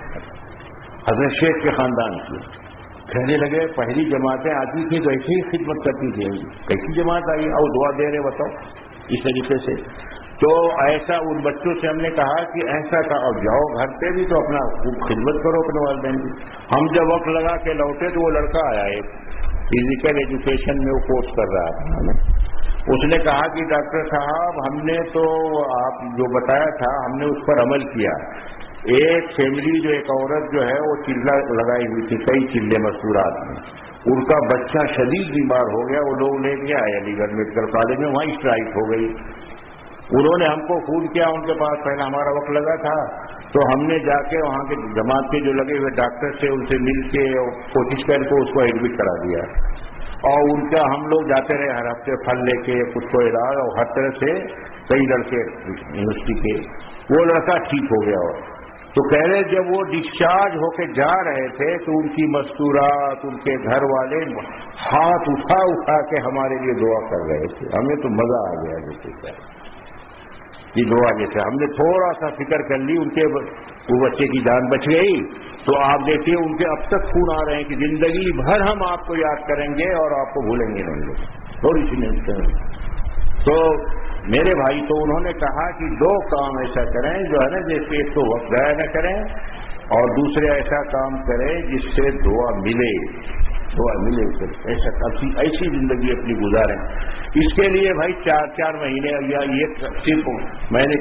حضرت شیخ کے خاندان کی، کہنے لگے پہلی جماعتیں آتی تھیں تو ایسے ہی خدمت کرتی تھی، کیسی جماعت آئی، اور دعا دے رہے بتاؤ۔ اس طریقے سے تو ایسا ان بچوں سے ہم نے کہا کہ ایسا کا اب جاؤ گھر پہ بھی تو اپنا خوب خدمت کرو اپنے والدین کی. ہم جب وقت لگا کے لوٹے تو وہ لڑکا آیا ایک فزیکل ایجوکیشن میں وہ کورس کر رہا تھا. اس نے کہا کہ ڈاکٹر صاحب ہم نے تو آپ جو بتایا تھا ہم نے اس پر عمل کیا. ایک فیملی جو ایک عورت جو ہے وہ چلہ لگائی ہوئی تھی کئی چلے مستورات میں, ان کا بچہ شدید بیمار ہو گیا, وہ لوگ لے کے آئے علی گڑھ میڈیکل کالج میں, وہاں اسٹرائک ہو گئی. انہوں نے ہم کو فون کیا ان کے پاس, پہلے ہمارا وقت لگا تھا تو ہم نے جا کے وہاں کے جماعت کے جو لگے ہوئے ڈاکٹر سے ان سے مل کے کوشش کر کے اس کو ایڈمٹ کرا دیا. اور ان کا ہم لوگ جاتے رہے ہر ہفتے پھل لے کے کچھ کو علاج, اور ہر طرح سے کئی لڑکے یونیورسٹی کے, وہ لڑکا ٹھیک ہو گیا. اور تو کہہ رہے جب وہ ڈسچارج ہو کے جا رہے تھے تو ان کی مستورات ان کے گھر والے ہاتھ اٹھا اٹھا کے ہمارے لیے دعا کر رہے تھے. ہمیں تو مزہ آ گیا جیسے یہ دعا جیسے ہم نے تھوڑا سا فکر کر لی ان کے وہ بچے کی جان بچ گئی. تو آپ دیکھیے ان کے اب تک خون آ رہے ہیں کہ زندگی بھر ہم آپ کو یاد کریں گے اور آپ کو بھولیں گے نہیں. تھوڑی سی نہیں. تو میرے بھائی تو انہوں نے کہا کہ دو کام ایسا کریں جو ہے نا جیسے ایک تو وقت ضائع نہ کریں اور دوسرے ایسا کام کریں جس سے دعا ملے دعا ملے ایسا ایسی زندگی اپنی گزاریں. اس کے لیے بھائی چار چار مہینے یا یہ صرف میں نے